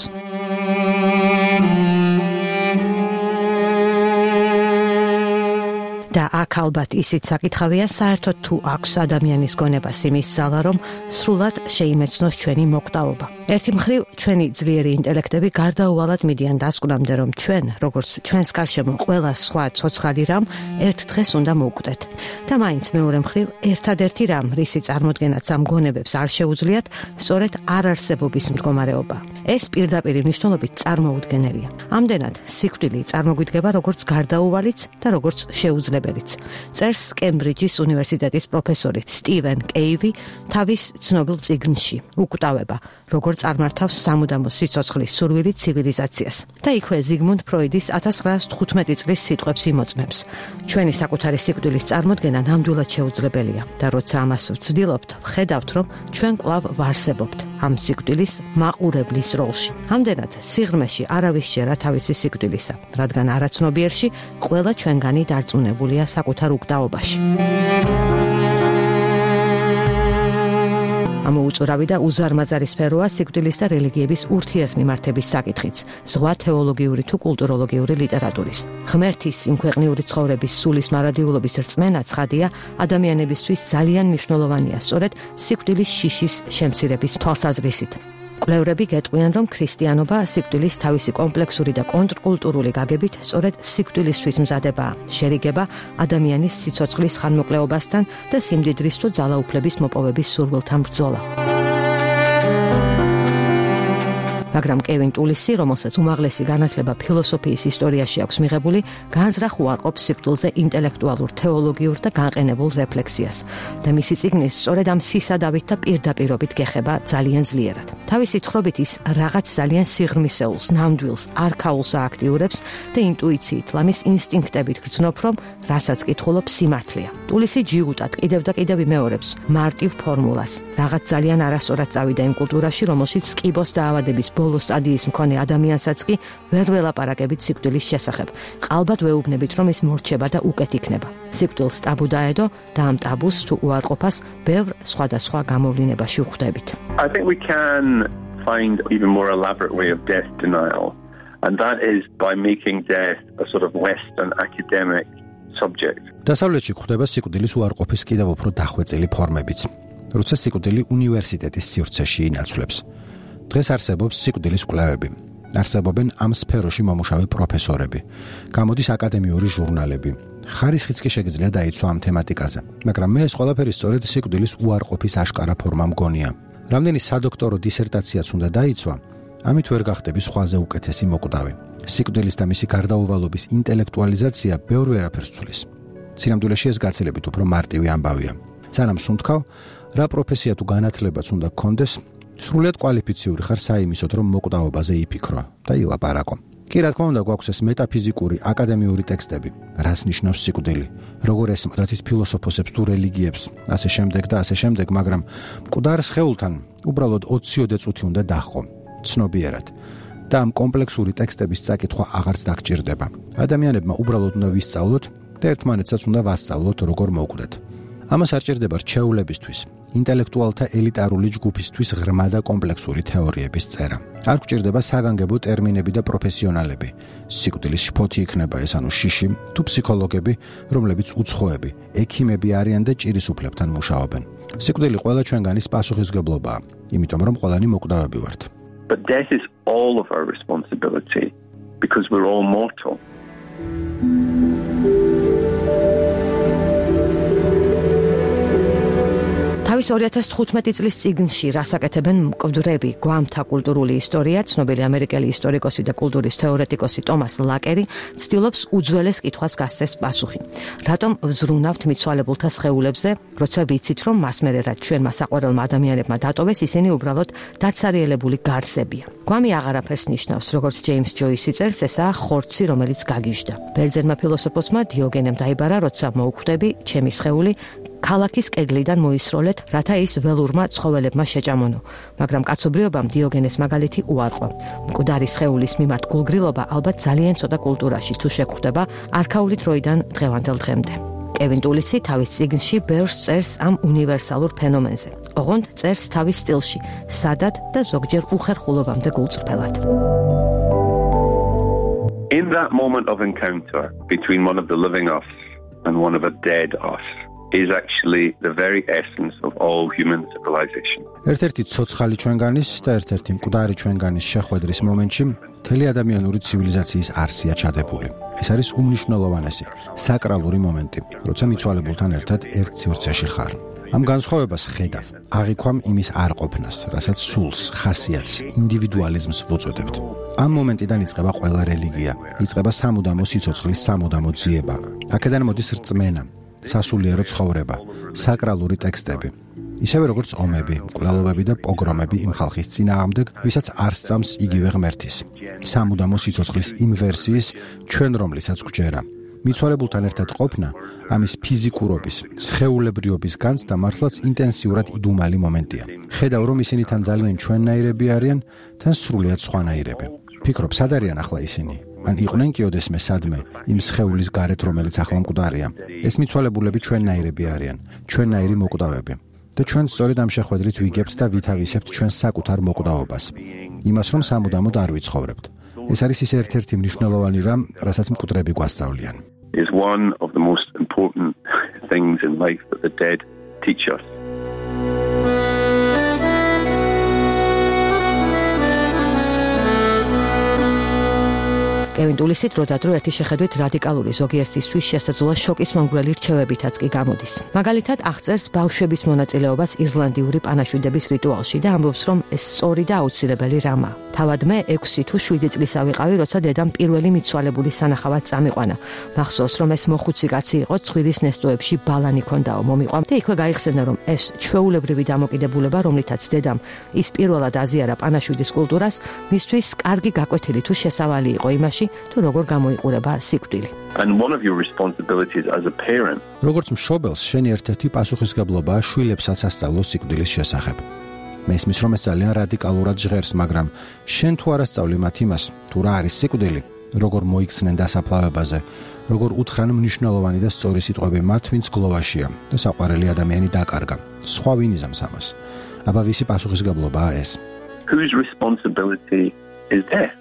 და აქ ალბათ ისიც საკითხავია, საერთოდ თუ აქვს ადამიანის გონებას იმის ძალა, რომ სრულად შეიმეცნოს ჩვენი მოკვდავობა. ერთი მხრივ, ჩვენი ძლიერი ინტელექტები გარდაუვალად მიდიან დასკვნამდე, რომ ჩვენ, როგორც ჩვენს გარშემო ყველა სხვა ცოცხალი რამ, ერთ დღეს უნდა მოვკვდეთ. და მაინც მეორე მხრივ, ერთადერთი რამ, რისი წარმოდგენაც ამ გონებებს არ შეუძლიათ, სწორედ არარსებობის მდგომარეობა. ეს პირდაპირ მნიშვნელობით წარმოუდგენელია. ამდენად, სიკვდილი წარმოგვიდგება როგორც გარდაუვალიც და როგორც შეუძლებელიც. წერს კემბრიჯის უნივერსიტეტის პროფესორი სტივენ კეივი თავის ცნობილ წიგნში „უკვდავება, როგორ წარმართავს სამუდამო სიცოცხლის სურვილი ცივილიზაციას“ და იქვე ზიგმუნდ ფროიდის ათას ცხრაას თხუთმეტი წლის სიტყვებს იმოწმებს. ჩვენი საკუთარი სიკვდილის წარმოდგენა ნამდვილად შეუძლებელია და როცა ამას ვცდილობთ, ვხედავთ, რომ ჩვენ კვლავ ვარსებობთ ამ სიკვდილის მაყურებლის როლში. ამდენად, სიღრმეში არავის შეერა თავისი სიკვდილისა, რადგან არაცნობიერში ყველა ჩვენგანი დარწმუნებულია საკუთარ უკვდავობაში. ამოუწურავი და უზარმაზარი სფეროა სიკვდილის და რელიგიების ურთიერთმიმართების საკითხიც, ზღვა თეოლოგიური თუ კულტუროლოგიური ლიტერატურის. ღმერთის სიმქვეყნიური ცხოვრების სულის მარადიულობის რწმენა ცხადია ადამიანებისთვის ძალიან მნიშვნელოვანია, სწორედ სიკვდილის შიშის შემცირების თვალსაზრისით. კვლევრები გეტყვიან, რომ ქრისტიანობა სიკვდილის თავისი კომპლექსური და კონტრკულტურული გაგებით სწორედ სიკვდილისთვის მზადებაა, შერიგება ადამიანის სიცოცხლის ხანმოკლეობასთან და სიმდიდრის თუ ძალაუფლების მოპოვების სურვილთან ბრძოლა. მაგრამ კევინ ტულისი, რომელსაც უმაღლესი განათლება ფილოსოფიის ისტორიაში აქვს მიღებული, განზრახ უარყოფს სიკვდილზე ინტელექტუალურ, თეოლოგიურ და განყენებულ რეფლექსიას და მისი წიგნის სწორედ ამ სისადავით და პირდაპირობით გეხება ძალიან ძლიერად. თავისი თხრობით ის რაღაც ძალიან სიღრმისეულს, ნამდვილს, არქაულს ააქტიურებს და ინტუიციით, ლამის ინსტინქტებით გრძნობ, რომ რასაც კითხულობ სიმართლეა. ტულისი ჯიუტად კიდევ და კიდევ იმეორებს მარტივ ფორმულას. რაღაც ძალიან არასწორად წავიდა იმ კულტურაში, რომელშიც კიბოს დაავადების ბოლო სტადიის მქონე ადამიანსაც კი ვერ ველაპარაკებით სიკვდილის შესახებ. ყალბად ვეუბნებით, რომ ის მორჩება და უკეთ იქნება. სიკვდილს ტაბუ დაედო და ამ ტაბუს თუ უარყოფას ბევრ სხვადასხვა გამოვლინებაში ვხვდებით. I think we can find even more elaborate way of death denial, and that is by making death a sort of Western academic subject. დასავლეთში გვხვდება სიკვდილის უარყოფის კიდევ უფრო დახვეწილი ფორმებიც, როცა სიკვდილი უნივერსიტეტის სივრცეში ინაცვლებს. დღეს არსებობს სიკვდილის კვლევები. არსებობენ ამ სფეროში მომუშავე პროფესორები. გამოდის აკადემიური ჟურნალები. ხარისხიც კი შეგიძლია დაიცვა ამ თემატიკაზე, მაგრამ მე ეს ყველაფერი სწორედ სიკვდილის უარყოფის აშკარა ფორმა მგონია. რამდენი სადოქტორო დისერტაციაც უნდა დაიცვა, ამით ვერ გახდები სხვაზე უკეთესი მოკვდავი. სიკვდილის და მისი გარდაუვალობის ინტელექტუალიზაცია ბევრ ვერაფერს ცვლის. სინამდვილეში ეს გაცილებით უფრო მარტივი ამბავია. სანამ სუნთქავ, რა პროფესია თუ განათლებაც უნდა გქონდეს, სრულიად კვალიფიციური ხარ საიმისოდ, რომ მოკვდავობაზე იფიქრო და ილაპარაკო. კი, რა თქმა უნდა, გვაქვს ეს მეტაფიზიკური, აკადემიური ტექსტები, რას ნიშნავს სიკვდილი, როგორ ესმოდათ ის ფილოსოფოსებს თუ რელიგიებს, ასე შემდეგ და ასე შემდეგ, მაგრამ მკვდარ სხეულთან უბრალოდ ოციოდე წუთი უნდა დაჰყო, ცნობიერად. და ამ კომპლექსური ტექსტების წაკითხვა აღარც დაგჭირდება. ადამიანებმა უბრალოდ უნდა ვისწავლოთ და ერთმანეთსაც უნდა ვასწავლოთ, როგორ მოვკვდეთ. ამას არ ჭირდება რჩეულებისთვის, ინტელექტუალთა ელიტარული ჯგუფისთვის ღრმა და კომპლექსური თეორიების წერა. არ გვჭირდება საგანგებო ტერმინები და პროფესიონალები. სიკვდილის შფოთი იქნება ეს ანუ შიში, თუ ფსიქოლოგები, რომლებიც უცხოები, ექიმები არიან და ჭირის უფლებთან მუშაობენ. სიკვდილი ყველა ჩვენგანის პასუხისმგებლობაა, იმიტომ რომ ყველანი მოკვდავები ვართ. But death is all of our responsibility because we're all mortal. თავის ორი ათას თხუთმეტი წლის წიგნში რასაკეთებენ მკვდრები გვამთა კულტურული ისტორია, ცნობილი ამერიკელი ისტორიკოსი და კულტურის თეორეტიკოსი ტომას ლაკერი ცდილობს უძველეს კითხვას გასცეს პასუხი. რატომ ვზრუნავთ მიცვალებულთა სხეულებზე, როცა ვიცით, რომ მას მერე რაც ჩვენმა საყვარელმა ადამიანებმა დატოვეს, ისინი უბრალოდ დაცარიელებული გარსებია. გვამი აღარაფერს ნიშნავს, როგორც ჯეიმს ჯოისი წერს, ესაა ხორცი, რომელიც გაგიჟდა. ბერძენმა ფილოსოფოსმა დიოგენემ დაიბარა, როცა მოვკვდები, ჩემი სხეული ქალაქის კედლიდან მოისროლეთ, რათა ის ველურმა ცხოველებმა შეჭამონო, მაგრამ კაცობრიობამ დიოგენეს მაგალითი უარყო. მკვდარი სხეულის მიმართ გულგრილობა ალბათ ძალიან ცოტა კულტურაში თუ შეგხვდება არქაული დროიდან დღევანდელ დღემდე. კევინ ტულისი თავის წიგნში ბევრს წერს ამ უნივერსალურ ფენომენზე. ოღონდ წერს თავის სტილში, სადად და ზოგჯერ უხერხულობამდე გულწრფელად. In that moment of encounter between one of the living us and one of a dead us is actually the very essence of all human civilization. ერთ-ერთი ცოცხალი ჩვენგანის და ერთ-ერთი მკვდარი ჩვენგანის შეხვედრის მომენტში მთელი ადამიანური ცივილიზაციის არსია ჩადებული. ეს არის უმნიშვნელოვანესი, საკრალური მომენტი, როცა მიცვალებულთან ერთად ერთ სივრცეში ხარ. ამ განსხვავებას ხედავ, აღიქვამ იმის არყოფნას, რასაც სულს, ხასიათს, ინდივიდუალიზმს ვუწოდებთ. ამ მომენტიდან იწყება ყველა რელიგია, იწყება სამუდამო სიცოცხლის სამუდამო ძიება. აქედან მოდის რწმენა, სასულიერო ცხოვრება, საკრალური ტექსტები. ისევე როგორც ომები, მკვლელობები და პოგრომები იმ ხალხის წინააღმდეგ, ვისაც არ სწამს იგივე ღმერთის. სამუდამო სიცოცხლის იმ ვერსიის, ჩვენ რომლისაც გვჯერა. მიცვალებულთან ერთად ყოფნა, ამის ფიზიკურობის, სხეულებრიობის განცდა მართლაც ინტენსიურად იდუმალი მომენტია. ხედავ, რომ ისინი თან ძალიან ჩვენნაირები არიან, თან სრულიად სხვანაირები. ფიქრობ, სად არიან ახლა ისინი? ან იყვნენ კი ოდესმე სადმე იმ სხეულის გარეთ, რომელიც ახლა მკვდარია. ეს მიცვალებულები ჩვენნაირები არიან, ჩვენნაირი მოკვდავები. და ჩვენ სწორედ ამ შეხვედრით ვიგებთ და ვითავისებთ ჩვენს საკუთარ მოკვდაობას. იმას, რომ სამუდამოდ არ ვიცხოვრებთ. ეს არის ის ერთ-ერთი მნიშვნელოვანი რამ, რასაც მკვდრები გვასწავლიან. Is one of the most important things in life that the dead teach us. კევინ ტულისი დროდადრო ერთი შეხედვით რადიკალური ზოგიერთისთვის შესაძლოა შოკის მომგვრელი რჩევებითაც კი გამოდის. მაგალითად, აღწერს ბავშვების მონაწილეობას ირლანდიური პანაშვიდების რიტუალში და ამბობს, რომ ეს სწორი და აუცილებელი რამაა. თავად მე ექვსი თუ შვიდი წლისა ვიყავი, როცა დედამ პირველი მიცვალებული სანახავად წამიყვანა. მახსოვს, რომ ეს მოხუცი კაცი იყო, ცხვირის ნესტოებში ბალანი ქონდაო მომიყვა და იქვე გაიხსენა, რომ ეს ჩვეულებრივი დამოკიდებულება, რომლითაც დედამ ის პირველად აზიარა პანაშვიდის კულტურას, მისთვის კარგი გაკვეთილი თუ შესავალი იყო იმაში, თუ როგორ გამოიყურება სიკვდილი. And one of your responsibilities as a parent. როგორც მშობელს, შენი ერთ-ერთი პასუხისგებლობაა შვილებსაც ასწავლოს სიკვდილის შესახებ. მესმის, რომ ეს ძალიან რადიკალურად ჟღერს, მაგრამ შენ თუ არ ასწავლი მათ იმას, თუ რა არის სიკვდილი, როგორ მოიქცნენ დასაფლავებაზე, როგორ უთხრან მნიშვნელოვანი და სწორი სიტყვები მათ, ვინც გლოვაშია და საყვარელი ადამიანი დაკარგა. სხვა ვინ იზამს ამას? აბა ვისი პასუხისგებლობაა ეს? Whose responsibility is there?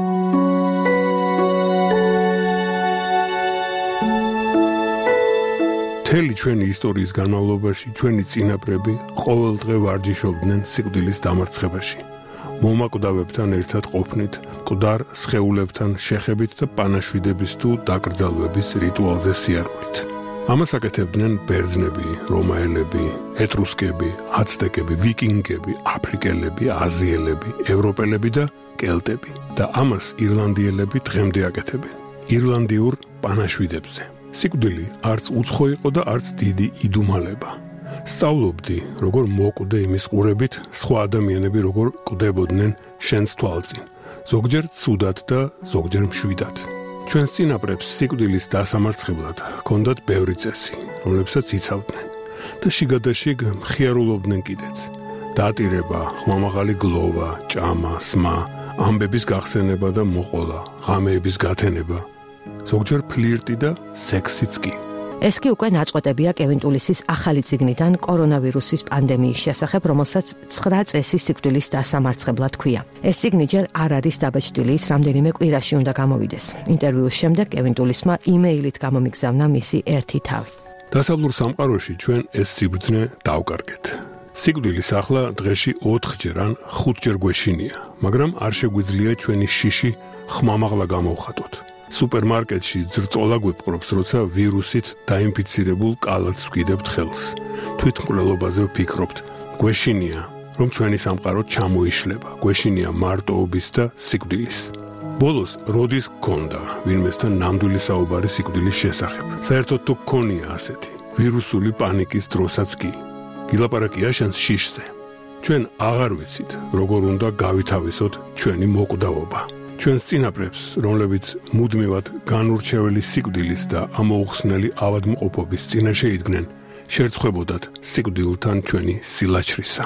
მთელი ჩვენი ისტორიის განმავლობაში ჩვენი წინაპრები ყოველდღე ვარჯიშობდნენ სიკვდილის დამარცხებაში. მომაკვდავებთან ერთად ყოფნით, მკვდარ სხეულებთან შეხებით და პანაშვიდების თუ დაკრძალვების რიტუალზე სიარულით. ამას აკეთებდნენ ბერძნები, რომაელები, ეტრუსკები, აცტეკები, ვიკინგები, აფრიკელები, აზიელები, ევროპელები და კელტები. და ამას ირლანდიელები დღემდე აკეთებენ. ირლანდიურ პანაშვიდებზე. სიკვდილი არც უცხო იყო და არც დიდი იდუმალება. სწავლობდი, როგორ მოკვდე იმის ყურებით, სხვა ადამიანები როგორ კვდებოდნენ შენს თვალწინ. ზოგჯერ ცუდად და ზოგჯერ მშვიდად. ჩვენს წინაპრებს სიკვდილის დასამარცხებლად ჰქონდათ ბევრი წესი, რომლებსაც იცავდნენ და შიგადაშიგ მხიარულობდნენ კიდეც. დატირება, ხმამაღალი გლოვა, ჭამა, სმა, ამბების გახსენება და მოყოლა, ღამეების გათენება. ზოგჯერ ფლირტი და სექსიც კი. ეს კი უკვე ნაწყვეტებია კევინ ტულისის ახალი წიგნიდან კორონავირუსის პანდემიის შესახებ, რომელსაც ცხრა წესი სიკვდილის დასამარცხებლად ქვია. ეს წიგნი ჯერ არ არის დაბეჭდილი, ის რამდენიმე კვირაში უნდა გამოვიდეს. ინტერვიუს შემდეგ კევინ ტულისმა იმეილით გამომიგზავნა მისი ერთი თავი. დასავლურ სამყაროში ჩვენ ეს სიბრძნე დავკარგეთ. სიკვდილის ახლა დღეში ოთხჯერ ან ხუთჯერ გვეშინია, მაგრამ არ შეგვიძლია ჩვენი შიში ხმამაღლა გამოვხატოთ. სუპერმარკეტში ძრწოლა გვიპყრობს, როცა ვირუსით დაინფიცირებულ კალათს ვგიდებთ ხელს. თვითმკვლელობაზე ვფიქრობთ, გვეშინია, რომ ჩვენი სამყარო ჩამოიშლება, გვეშინია მარტოობის და სიკვდილის. ბოლოს როდის გქონდა ვინმესთან ნამდვილი საუბარი სიკვდილის შესახებ? საერთოდ თუ გქონია ასეთი ვირუსული პანიკის დროსაც კი. გილაპარაკია შენს შიშზე. ჩვენ აღარ ვიცით, როგორ უნდა გავითავისოთ ჩვენი მოკვდაობა. ჩვენს წინაპრებს, რომლებიც მუდმივად განურჩეველი სიკვდილის და ამოუხსნელი ავადმყოფობის წინაშე იდგნენ, შერწხვებოდათ სიკვდილთან ჩვენი სილაჩრისა.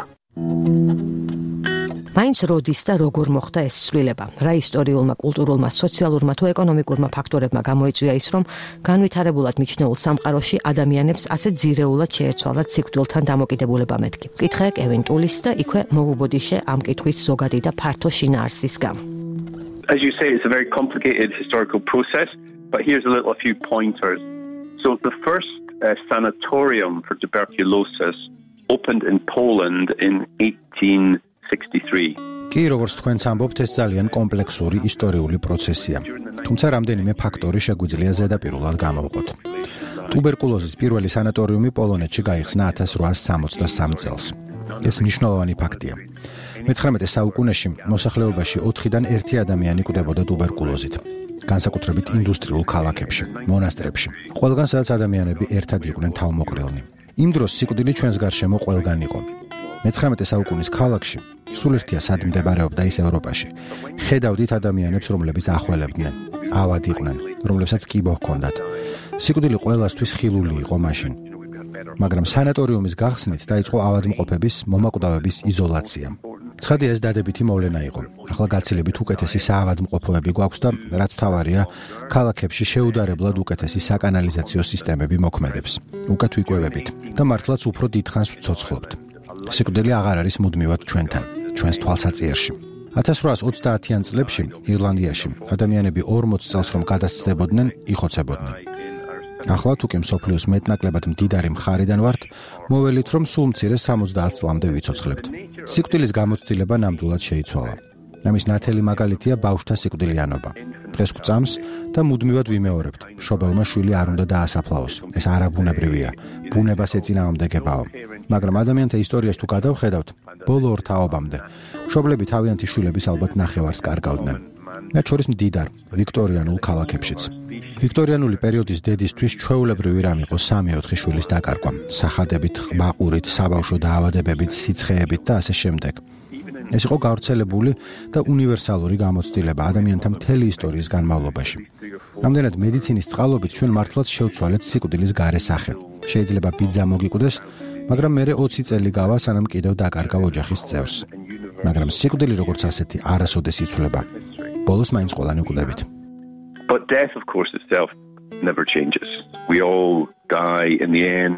მაინც როდის და როგორ მოხდა ეს ცვლილება? რა ისტორიულმა, კულტურულმა, სოციალურმა თუ ეკონომიკურმა ფაქტორებმა გამოიწვია ის, რომ განვითარებულად მიჩნეულ სამყაროში ადამიანებს ასე ძირეულად შეეცვალათ სიკვდილთან დამოკიდებულება მეთქი. კითხე კევინ ტულის და იქვე მოვუბოდიშე ამ კითხვის ზოგადი და ფართო შინაარსის გამო. As you say, it's a very complicated historical process, but here's a little a few pointers. So the first uh, sanatorium for tuberculosis opened in Poland in eighteen sixty-three. კი, როგორც თქვენც ამბობთ, ეს ძალიან კომპლექსური ისტორიული პროცესია. თუმცა რამდენიმე ფაქტორი შეგვიძლია ზედაპირულად გამოვყოთ. ტუბერკულოზის პირველი სანატორიუმი პოლონეთში გაიხსნა ათას რვაას სამოცდასამ წელს. ეს მნიშვნელოვანი ფაქტია. მეცხრამეტე საუკუნეში მოსახლეობაში ოთხიდან ერთი ადამიანი კვდებოდა ტუბერკულოზით. განსაკუთრებით ინდუსტრიულ ქალაქებში, მონასტრებში. ყველგან სადაც ადამიანები ერთად იყვნენ თავმოყრილნი. იმ დროს სიკვდილი ჩვენს გარშემო ყველგან იყო. მეცხრამეტე საუკუნის ქალაქში, სულ ერთია სად მდებარეობდა ის ევროპაში. ხედავდით ადამიანებს, რომლებიც ახველებდნენ, ავად იყვნენ, რომლებსაც კიბო ჰქონდათ. სიკვდილი ყველასთვის ხილული იყო მაშინ. მაგრამ სანატორიუმის გახსნით დაიწყო ავადმყოფების, მომაკვდავების იზოლაცია. ცხადი ეს დადებითი მოვლენა იყო. ახლა გაცილებით უკეთესი საავადმყოფოები გვაქვს და რაც თავარია, ქალაქებში შეუდარებლად უკეთესი საკანალიზაციო სისტემები მოქმედებს. უკეთ ვიკვევებით და მართლაც უფრო დიდხანს ვცოცხლობთ. სიკვდილი აღარ არის მუდმივად ჩვენთან, ჩვენს თვალსაწიერში. ათას რვაას ოცდაათიან წლებში ირლანდიაში ადამიანები ორმოც წელს რომ გადასცდებოდნენ, იხოცებოდნენ. ახლა თუ კი მსოფლიოს მეტნაკლებად მდიდარი მხარიდან ვართ, მოველით რომ სულ მცირე სამოცდაათ წლამდე ვიცოცხლებთ. სიკვდილის გამოცდილება ნამდვილად შეიცვალა. ამის ნათელი მაგალითია ბავშვთა სიკვდილიანობა. დღეს გვწამს და მუდმივად ვიმეორებთ. მშობელმა შვილი არ უნდა დაასაფლავოს. ეს არაბუნებრივია. ბუნებას ეწინააღმდეგებაო. მაგრამ ადამიანთა ისტორიას თუ გადავხედავთ, ბოლო ორ თაობამდე მშობლები თავიანთი შვილების ალბათ ნახევარს კარგავდნენ. მათ შორის მდიდარ ვიქტორიანულ ქალაქებშიც. ვიქტორიანული პერიოდის დედისთვის ჩვეულებრივი რამ იყო სამი-ოთხი შვილის დაკარგვა, სახადებით, ყბაყურით, საბავშვო დაავადებებით, სიცხეებით და ასე შემდეგ. ეს იყო გავრცელებული და უნივერსალური გამოცდილება ადამიანთა მთელი ისტორიის განმავლობაში. ამდენად მედიცინის წყალობით ჩვენ მართლაც შევცვალეთ სიკვდილის გარესახე. შეიძლება ბიძა მოგიკვდეს, მაგრამ მერე ოცი წელი გავა, სანამ კიდევ დაკარგავ ოჯახის წევრს. მაგრამ სიკვდილი როგორც ასეთი არასოდეს იცვლება. ბოლოს მაინც ყველანი ვკვდებით. But death, of course, itself never changes. We all die in the end.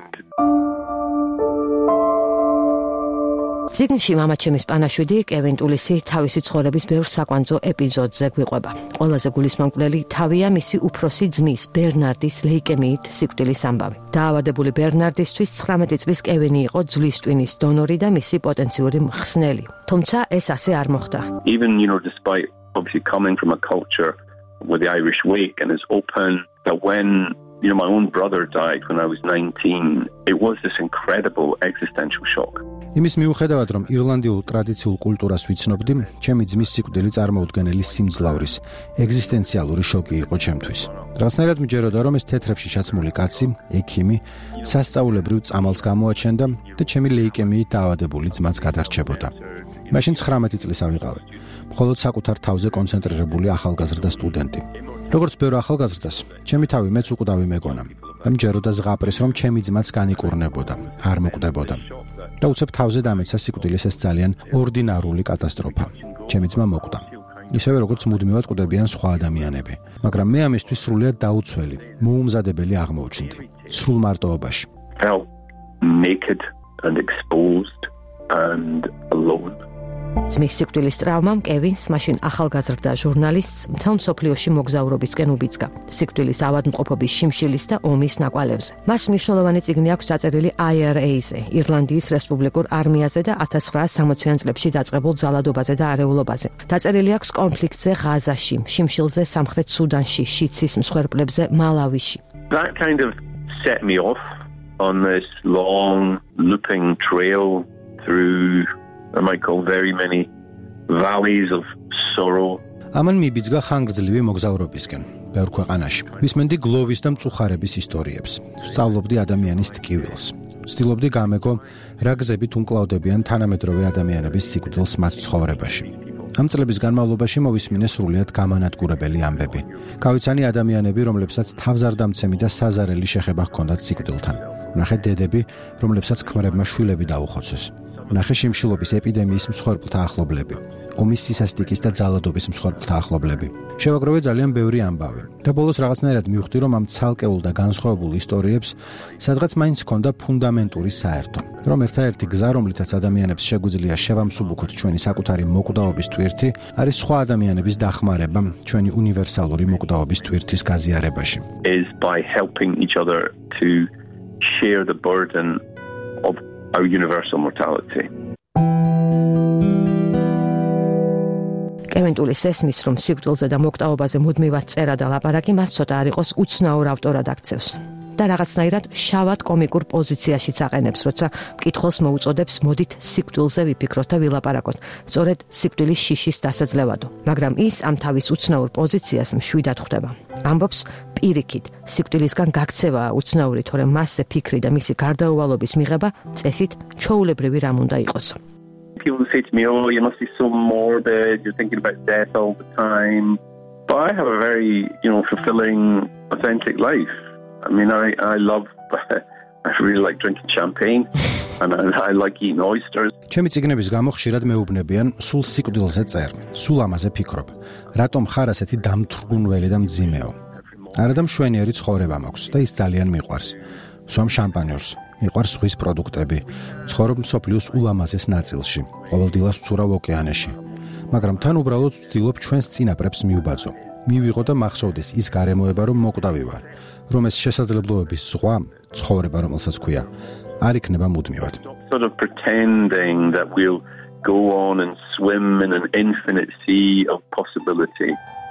ციგნში მამაჩემის პანაშვიდი კევინ ტულისი თავისი ცხოვრების ბევრ საკვანძო ეპიზოდზე გვიყვება. ყველაზე გულისმომკვლელი თავია მისი უფროსი ძმის ბერნარდის ლეიკემიით სიკვდილის ამბავი. დაავადებული ბერნარდისთვის ცხრამეტი წლის კევინი იყო ძვლის ტვინის დონორი და მისი პოტენციური მხსნელი. თუმცა ეს ასე არ მოხდა. Even, you know, despite obviously coming from a culture with the Irish wake and is open, that when, you know, my own brother died when I was nineteen, it was this incredible existential shock. იმის მიუხედავად, რომ ირლანდიულ ტრადიციულ კულტურას ვიცნობდი, ჩემი ძმის სიკვდილი წარმოუდგენელი სიმძლავრის, ეგზისტენციალური შოკი იყო ჩემთვის. რაღაცნაირად მჯეროდა, რომ ეს თეთრებში ჩაცმული კაცი, ექიმი, სასწაულებრივ წამალს გამოაჩენდა და ჩემი ლეიკემიით დაავადებული ძმაც გადარჩებოდა. მაშინ ცხრამეტი წლის ავიყავი. მხოლოდ საკუთარ თავზე კონცენტრირებული ახალგაზრდა სტუდენტი. როგორც ბევრ ახალგაზრდას, ჩემი თავი მეც უკვდავი მეგონა და მჯეროდა ზღაპრის, რომ ჩემი ძმაც განიკურნებოდა, არ მოკვდებოდა. და უცებ თავზე დამეცა სიკვდილის ეს ძალიან ორდინარული კატასტროფა. ჩემი ძმა მოკვდა. ისევე როგორც მუდმივად კვდებიან სხვა ადამიანები. მაგრამ მე ამისთვის სრულიად დაუცველი, მოუმზადებელი აღმოჩნდი. სრულ მარტოობაში. Felt naked and exposed and alone. ძმის სიკვდილის ტრავმამ კევინს მაშინ ახალგაზრდა ჟურნალისტს მთელ მსოფლიოში მოგზაურობისკენ უბიძგა. სიკვდილის ავადმყოფობის შიმშილის და ომის ნაკვალევზე. მას მნიშვნელოვანი წიგნი აქვს დაწერილი I R A-ზე, ირლანდიის რესპუბლიკურ არმიაზე და ათას ცხრაას სამოციან წლებში დაწყებულ ძალადობაზე და არეულობაზე. დაწერილი აქვს კონფლიქტზე ღაზაში, შიმშილზე სამხრეთ სუდანში, შიცის მსხვერპლებზე მალავიში. That kind of set me off on this long looping trail through I might call very many valleys of sorrow. ამან მიბიძგა ხანგრძლივი მოგზაურობისკენ ბევრ ქვეყანაში. ვისმენდი გლოვის და მწუხარების ისტორიებს. ვსწავლობდი ადამიანის ტკივილს. ვცდილობდი გამეგო რა გზებით უმკლავდებიან თანამედროვე ადამიანების სიკვდილს მათ ცხოვრებაში. ამ წლების განმავლობაში მოვისმინე სრულიად გამანადგურებელი ამბები. გავიცანი ადამიანები, რომლებსაც თავზარდამცემი და საზარელი შეხება ჰქონდათ სიკვდილთან. ვნახე დედები, რომლებსაც ქმრებმა შვილები დაუხოცეს. ვნახე შიმშილობის ეპიდემიის მსხვერპლთა ახლობლები, ომის სისასტიკის და ძალადობის მსხვერპლთა ახლობლები. შევაგროვე ძალიან ბევრი ამბავი და ბოლოს რაღაცნაირად მივხვდი, რომ ამ ცალკეულ და განსხვავებულ ისტორიებს სადღაც მაინც ჰქონდა ფუნდამენტური საერთო, რომ ერთადერთი გზა, რომლითაც ადამიანებს შეგვიძლია შევამსუბუქოთ ჩვენი საკუთარი მოკვდაობის ტვირთი, არის სხვა ადამიანების დახმარება ჩვენი უნივერსალური მოკვდაობის ტვირთის გაზიარებაში. Is by helping each other to share the burden of our universal mortality. კევინ ტულის ესმის, რომ სიკვდილზე და მოკვდაობაზე მუდმივად წერა და ლაპარაკი მას ცოტა არ იყოს უცნაურ ავტორად აქცევს. და რაღაცნაირად შავად კომიკურ პოზიციაშიც აყენებს, როცა მკითხველს მოუწოდებს მოდით სიკვდილზე ვიფიქროთ და ვილაპარაკოთ, სწორედ სიკვდილის შიშის დასაძლევადო. მაგრამ ის ამ თავის უცნაურ პოზიციას მშვიდად ხვდება. ამბობს პირიქით, სიკვდილისგან გაქცევაა უცნაური, თორემ მასზე ფიქრი და მისი გარდაუვალობის მიღება წესით ჩვეულებრივი რამ უნდა იყოს. People say to me, oh, you must be so morbid, you're thinking about death all the time. But I have a very, you know, fulfilling, authentic life. I mean, I, I love I really like drinking champagne and I, I like eating oysters. ჩემი წიგნების გამო ხშირად მეუბნებიან, სულ სიკვდილზე წერ, სულ ამაზე ფიქრობ. რატომ ხარ ასეთი დამთრგუნველი და მძიმეო? არადა მშვენიერი ცხოვრება მაქვს და ის ძალიან მიყვარს. სვამ შამპანიურს, მიყვარს ზღვის პროდუქტები, ცხოვრობ მსოფლიოს ულამაზეს ნაწილში, ყოველდღიურად ვცურავ ოკეანეში. მაგრამ თან უბრალოდ ვცდილობ ჩვენს წინაპრებს მიუბაძო. მივიღო და მახსოვდეს ის გარემოება, რომ მოკვდავი ვარ, რომ ეს შესაძლებლობების ზღვა, ცხოვრება, რომელსაც ქვია, არ იქნება მუდმივად. Sort of pretending that we'll go on and swim in an infinite sea of possibility.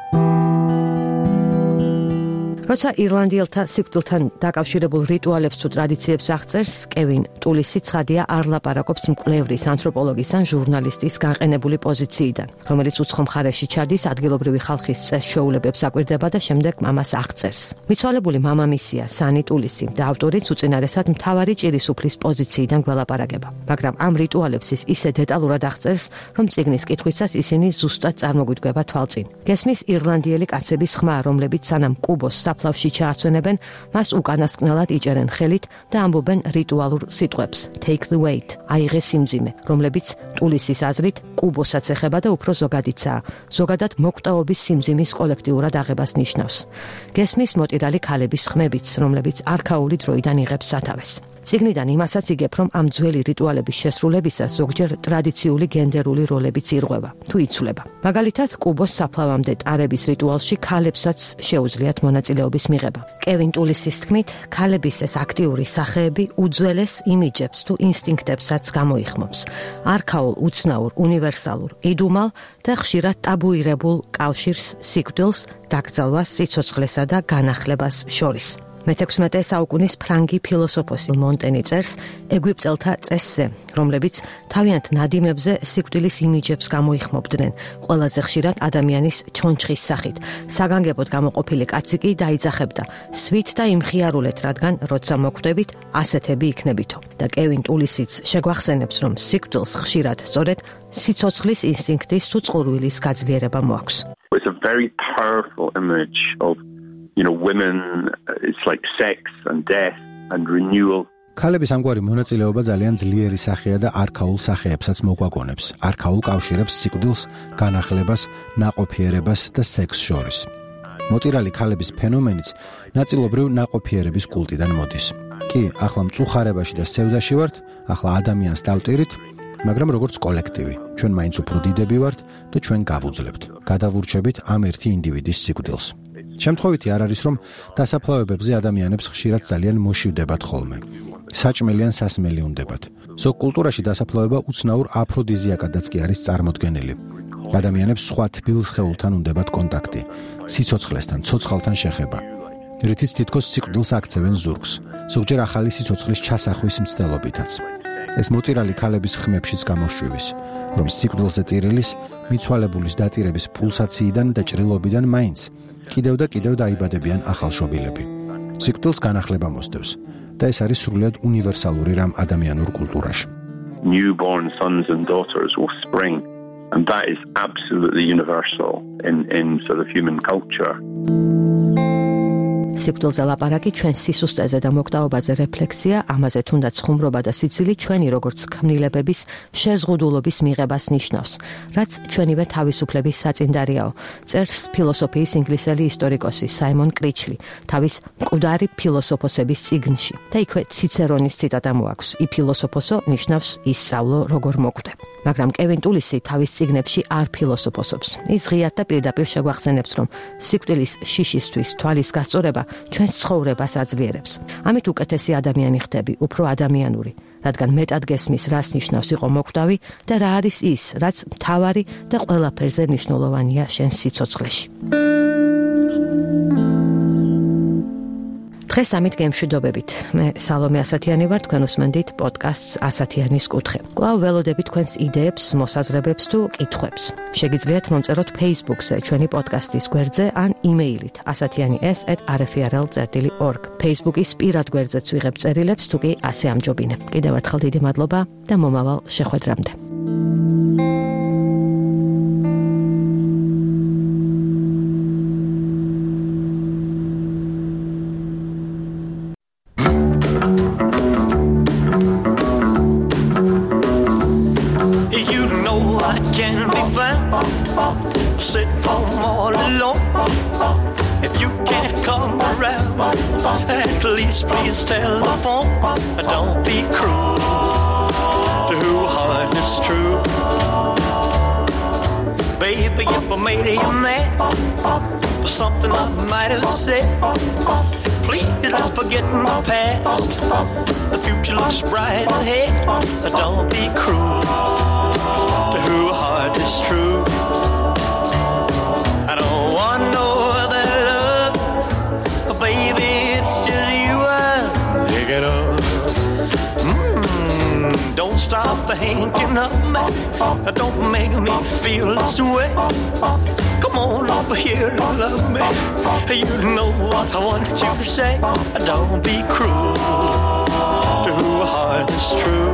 როცა ირლანდიელთა სიკვდილთან დაკავშირებულ რიტუალებს თუ ტრადიციებს აღწერს, კევინ ტულისი ცხადია არ ლაპარაკობს მკვლევრის, ანთროპოლოგის ან ჟურნალისტის გაყენებული პოზიციიდან, რომელიც უცხო მხარეში ჩადის, ადგილობრივი ხალხის წესჩვეულებებს აკვირდება და შემდეგ მამას აღწერს. მიცვალებული მამამისია სანი ტულისი და ავტორიც უწინარესად მთავარი ჭირისუფლის პოზიციიდან გველაპარაკება. მაგრამ ამ რიტუალებს ის ისე დეტალურად აღწერს, რომ წიგნის კითხვისას ისინი ზუსტად წარმოგვიდგება თვალწინ. გესმის ირლანდიელი კაცების ხმა, რომლებიც სანამ კუბოს საფლავში ჩააცვენებენ, მას უკანასკნელად იჭერენ ხელით და ამბობენ რიტუალურ სიტყვებს take the weight, აიღე სიმძიმე, რომლებიც ტულისის აზრით კუბოსაც ეხება და უფრო ზოგადიცაა, ზოგადად მოკვდავობის სიმძიმის კოლექტიურად აღებას ნიშნავს. გესმის მოტირალი ქალების ხმებიც, რომლებიც არქაული დროიდან იღებს სათავეს. წიგნიდან იმასაც იგებ, რომ ამ ძველი რიტუალების შესრულებისას ზოგჯერ ტრადიციული გენდერული როლებიც ირღვევა, თუ იცვლება. მაგალითად, კუბოს საფლავამდე ტარების რიტუალში ქალებსაც შეუძლიათ მონაწილეობის მიღება. კევინ ტულისის თქმით, ქალების ეს აქტიური სახეები უძველეს იმიჯებს თუ ინსტინქტებსაც გამოიხმობს. არქაულ, უცნაურ, უნივერსალურ, იდუმალ და ხშირად ტაბუირებულ კავშირს, სიკვდილს, დაკრძალვას, სიცოცხლესა და განახლებას შორის. მეთექვსმეტე საუკუნის ფრანგი ფილოსოფოსი მონტენი წერს ეგვიპტელთა წესზე, რომლებიც თავიანთ ნადიმებზე სიკვდილის იმიჯებს გამოიხმობდნენ, ყველაზე ხშირად ადამიანის ჩონჩხის სახით. საგანგებოდ გამოყოფილი კაცი კი დაიძახებდა, სვით და იმხიარულეთ, რადგან როცა მოკვდებით, ასეთები იქნებითო. და კევინ ტულისიც შეგვახსენებს, რომ სიკვდილს ხშირად სწორედ სიცოცხლის ინსტინქტის თუ წყურვილის გაძლიერება მოაქვს. It's a very powerful image of You know, women, it's like sex and death and renewal. ქალების ამგვარი მონაწილეობა ძალიან ძლიერი სახეა და არქაულ სახეებსაც მოგვაგონებს. არქაულ კავშირებს სიკვდილს, განახლებას, ნაყოფიერებას და სექსს შორის. მოტირალი ქალების ფენომენიც ნაწილობრივ ნაყოფიერების კულტიდან მოდის. კი, ახლა მწუხარებაში და სევდაში ვართ, ახლა ადამიანს დავტირით, მაგრამ როგორც კოლექტივი, ჩვენ მაინც უფრო დიდები ვართ და ჩვენ გავუძლებთ. გადავურჩებით ამ ერთი ინდივიდის სიკვდილს. შემთხვევითი არ არის, რომ დასაფლავებებზე ადამიანებს ხშირად ძალიან მოშივდებათ ხოლმე. საჭმელი ან სასმელი უნდებათ. ზოგ კულტურაში დასაფლავება უცნაურ აფროდიზიაკადაც კი არის წარმოდგენილი. ადამიანებს სხვა თბილ სხეულთან უნდებათ კონტაქტი, სიცოცხლესთან, ცოცხალთან შეხება. რითიც თითქოს სიკვდილს აქცევენ ზურგს, ზოგჯერ ახალი სიცოცხლის ჩასახვის მცდელობითაც. ეს მოტირალი ქალების ხმებშიც გამოშვივის, რომ სიკვდილზე ტირილის, მიცვალებულის დატირების პულსაციიდან და ჭრილობიდან მაინც კიდევ და კიდევ დაიბადებიან ახალშობილები. სიკვდილს განახლება მოსდევს და ეს არის სრულიად უნივერსალური რამ ადამიანურ კულტურაში. Newborn sons and daughters will spring, and that is absolutely universal in in sort of human culture. სიკვდილზე ლაპარაკი ჩვენ სისუსტეზე და მოკვდავობაზე რეფლექსია, ამაზე თუნდაც ხუმრობა და სიცილი ჩვენი როგორც ქმნილებების შეზღუდულობის მიღებას ნიშნავს, რაც ჩვენივე თავისუფლების საწინდარიაო. წერს ფილოსოფიის ინგლისელი ისტორიკოსი საიმონ კრიჩლი თავის მკვდარი ფილოსოფოსების წიგნში და იქვე ციცერონის ციტატა მოაქვს: „I ფილოსოფოსო ნიშნავს ისწავლო როგორ მოკვდე“. მაგრამ კევინ ტულისი თავის წიგნებში არ ფილოსოფოსობს. ის ღიად და პირდაპირ შეგვახსენებს, რომ სიკვდილის შიშისთვის თვალის გასწორება ჩვენს ცხოვრებას აძლიერებს. ამით უკეთესი ადამიანი ხდები, უფრო ადამიანური, რადგან მეტად გესმის, რას ნიშნავს იყო მოკვდავი და რა არის ის, რაც მთავარი და ყველაფერზე მნიშვნელოვანია შენ სიცოცხლეში. დღეს ამით გემშვიდობებით. მე სალომე ასათიანი ვარ, თქვენ უსმენთ პოდკასტს ასათიანის კუთხე. კვლავ ველოდებით თქვენს იდეებს, მოსაზრებებს თუ კითხვებს. შეგიძლიათ მომწეროთ Facebook-ზე, ჩვენი პოდკასტის გვერდზე ან იმეილით ასათიანი s at r f r l dot org. Facebook-ის პირად გვერდზეც ვიღებ წერილებს, თუ კი ასე ამჯობინებ. კიდევ ერთხელ დიდი მადლობა და მომავალ შეხვედრამდე. around, sitting home all alone. If you can't come around, at least please telephone. Don't be cruel to who heart is true. Baby, if I made you mad for something I might have said, please don't forget my past. The future looks bright ahead. Don't be cruel to who heart is true. I don't want no other love, baby, it's just you I'm thinking of. Mm, don't stop thinking of me. Don't make me feel this way. Come on over here and love me. You know what I want you to say. Don't be cruel to who heart is true.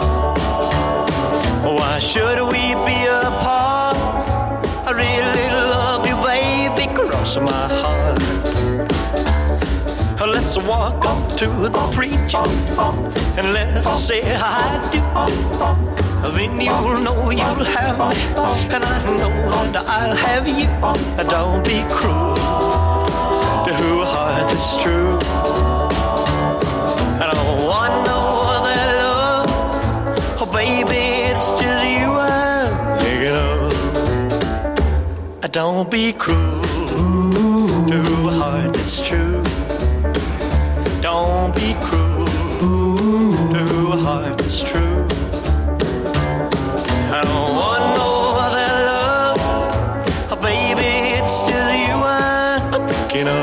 Why should we be apart? I really love you, baby, cross my heart. Let's walk up to the preacher and let's say I do. Then you'll know you'll have me, and I know that I'll have you. Don't be cruel to who heart is true. I don't want no other love, oh baby, it's just you I'm thinking of. Don't be cruel to who heart is true. Don't be cruel to who heart is true. I don't want no other love, oh, baby, it's just you I'm thinking of.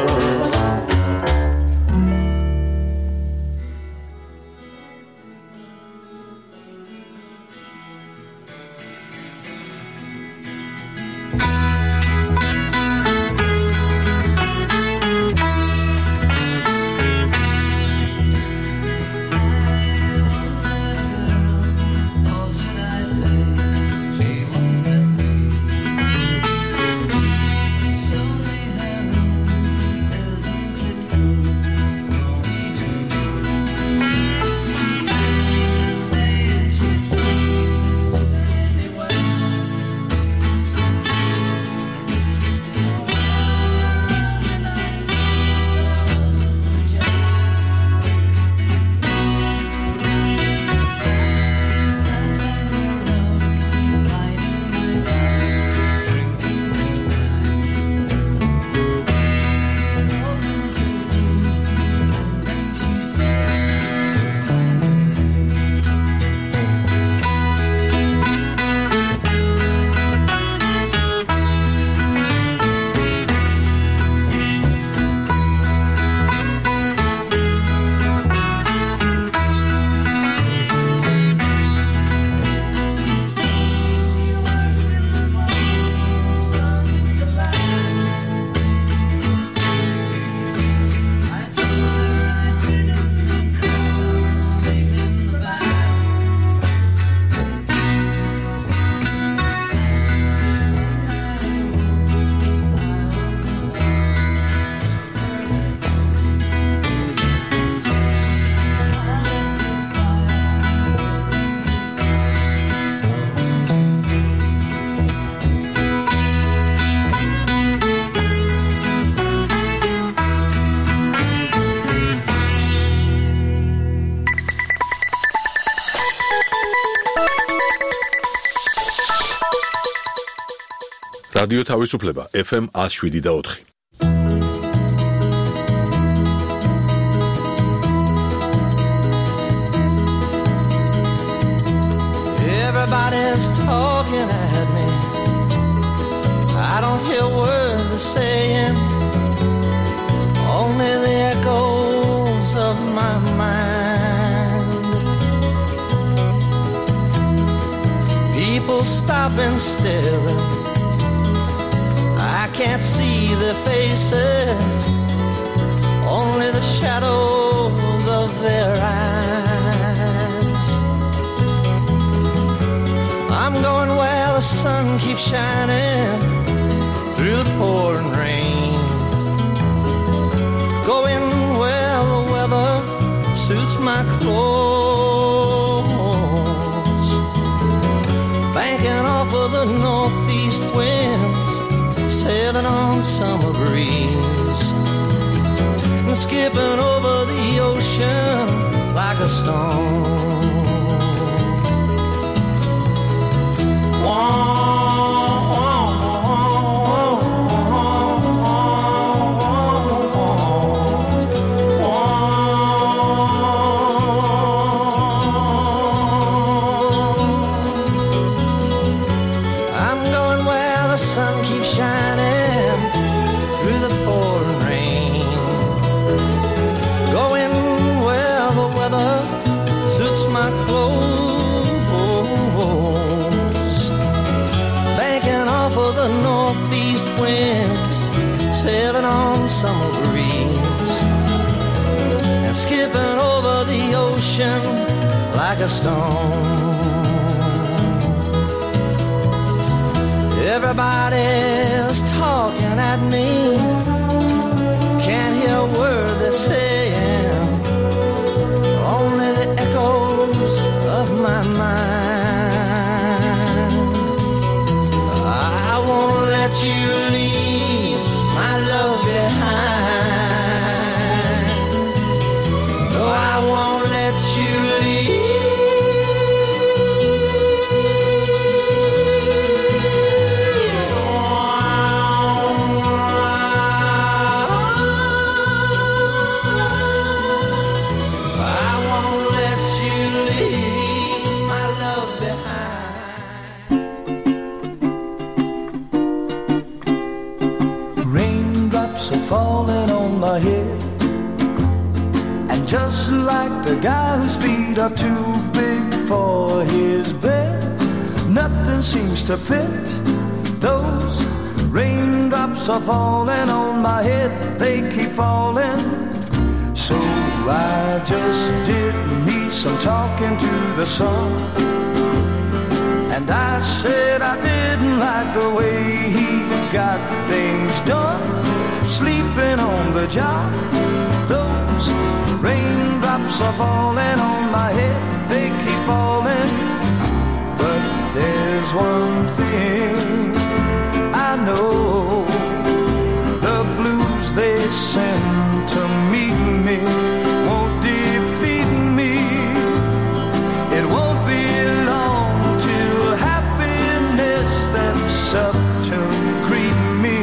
რადიო თავისუფლება ეფ ემ one oh seven და four. Everybody's talking at me. I don't hear words they're saying, only the echoes of my mind. People stop and stare. I can't see their faces, only the shadows of their eyes. I'm going where the sun keeps shining through the pouring rain, going where the weather suits my clothes, banking off of the northeast northeast winds, sailing on summer breeze, and skipping over the ocean like a stone. Whoa. Sailing on summer breeze and skipping over the ocean like a stone. Everybody's talking at me, can't hear a word they're saying, only the echoes of my mind. I won't let you leave my love behind. No, I won't let you leave. I won't let you leave my love behind. Raindrops are falling on my head, and just like the guy whose feet are too big for his bed, nothing seems to fit. Those raindrops are falling on my head, they keep falling. So I just did me some talking to the sun, and I said I didn't like the way he got things done, sleeping on the job. Those raindrops are falling on my head, they keep falling. But there's one thing I know, the blues they send to meet me won't defeat me. It won't be long till happiness steps up to greet me.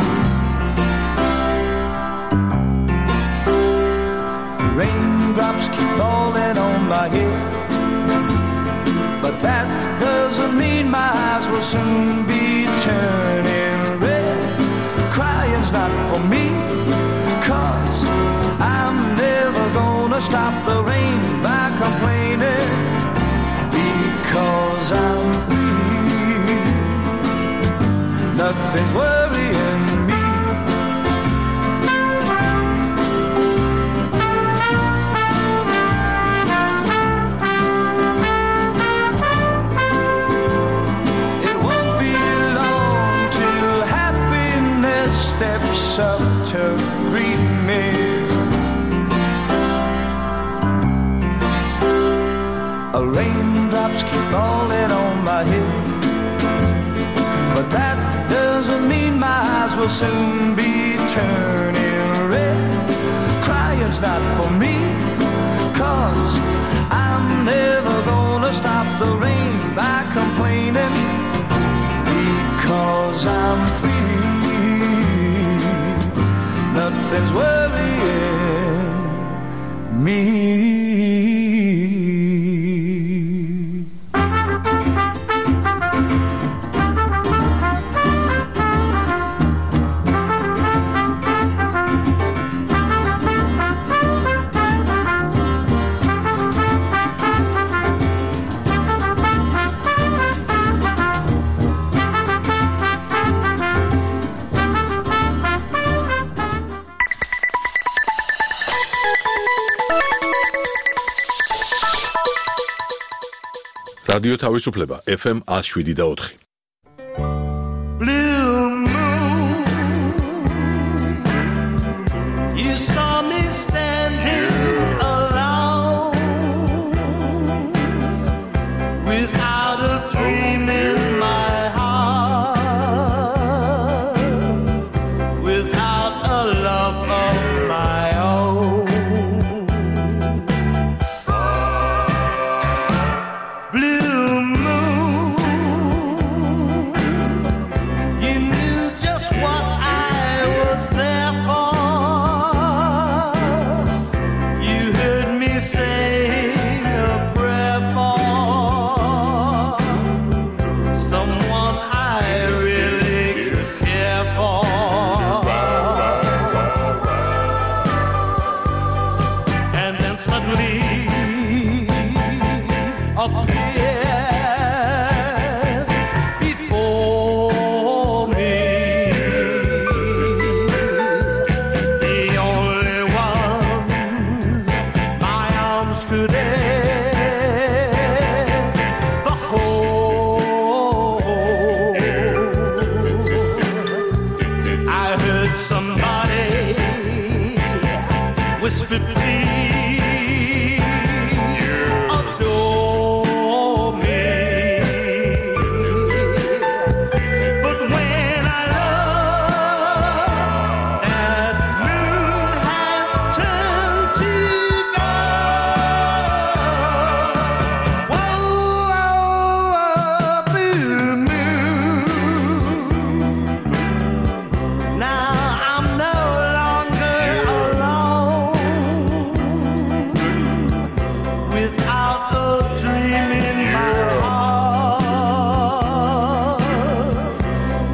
Raindrops keep falling on my head, but that doesn't mean my eyes will soon be turning red. Crying's not for me, 'cause I'm never gonna stop the rain by complaining, because I'm free. Nothing's worrying me. Steps up to greet me. Raindrops keep falling on my head, but that doesn't mean my eyes will soon be turning red. Crying's not for me, 'cause I'm never gonna stop the rain by complaining, because I'm free. Nothing's worrying me. რადიო თავისუფლება F M one oh seven და four. Blue moon, you saw me standing alone, without a dream in my heart.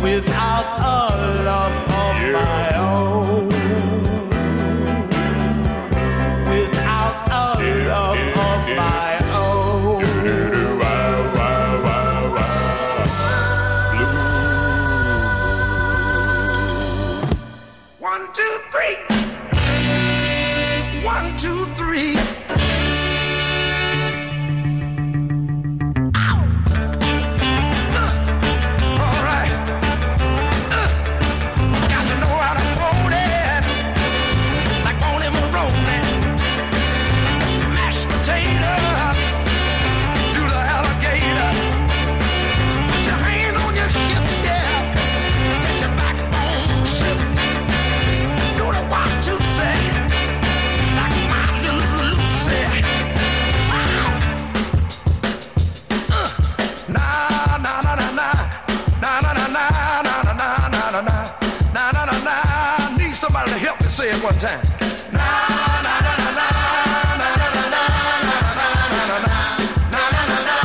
without a love of my own. Without a love of my own. One, two, three. One, two, three. Somebody to help me say it one time. Na na na na na na na na na na na na na.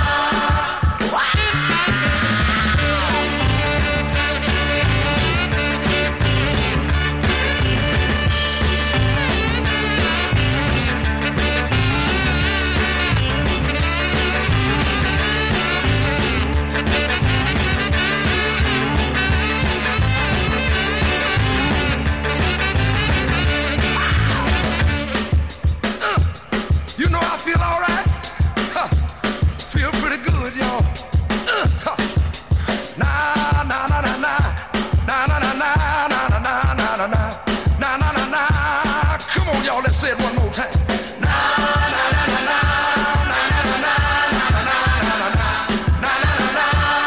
Say it one more time. Na na na na na na na na na na na na na.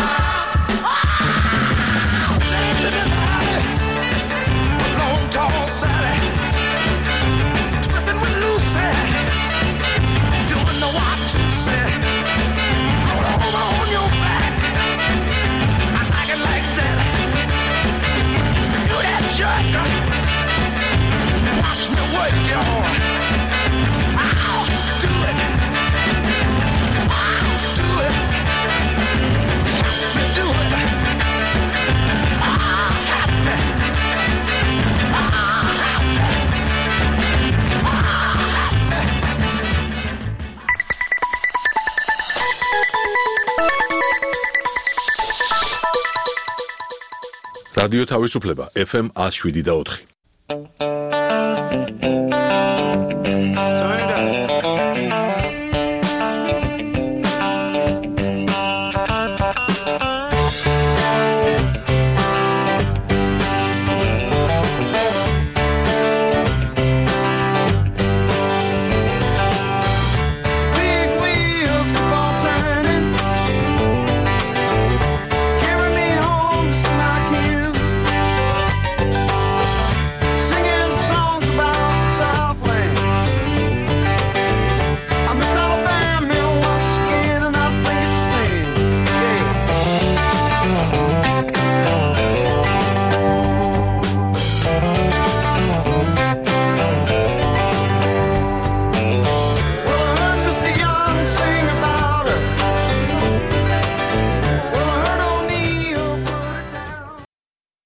Long tall Sally, twisting with Lucy, doing the what to say. Hold over on your back, I like it like that. You that jerk. Watch me work, y'all. I'll do it. I'll do it. Have me do it. I'll have me. I'll have me. I'll have me. რადიო თავისუფლება ეფ ემ one oh seven და four.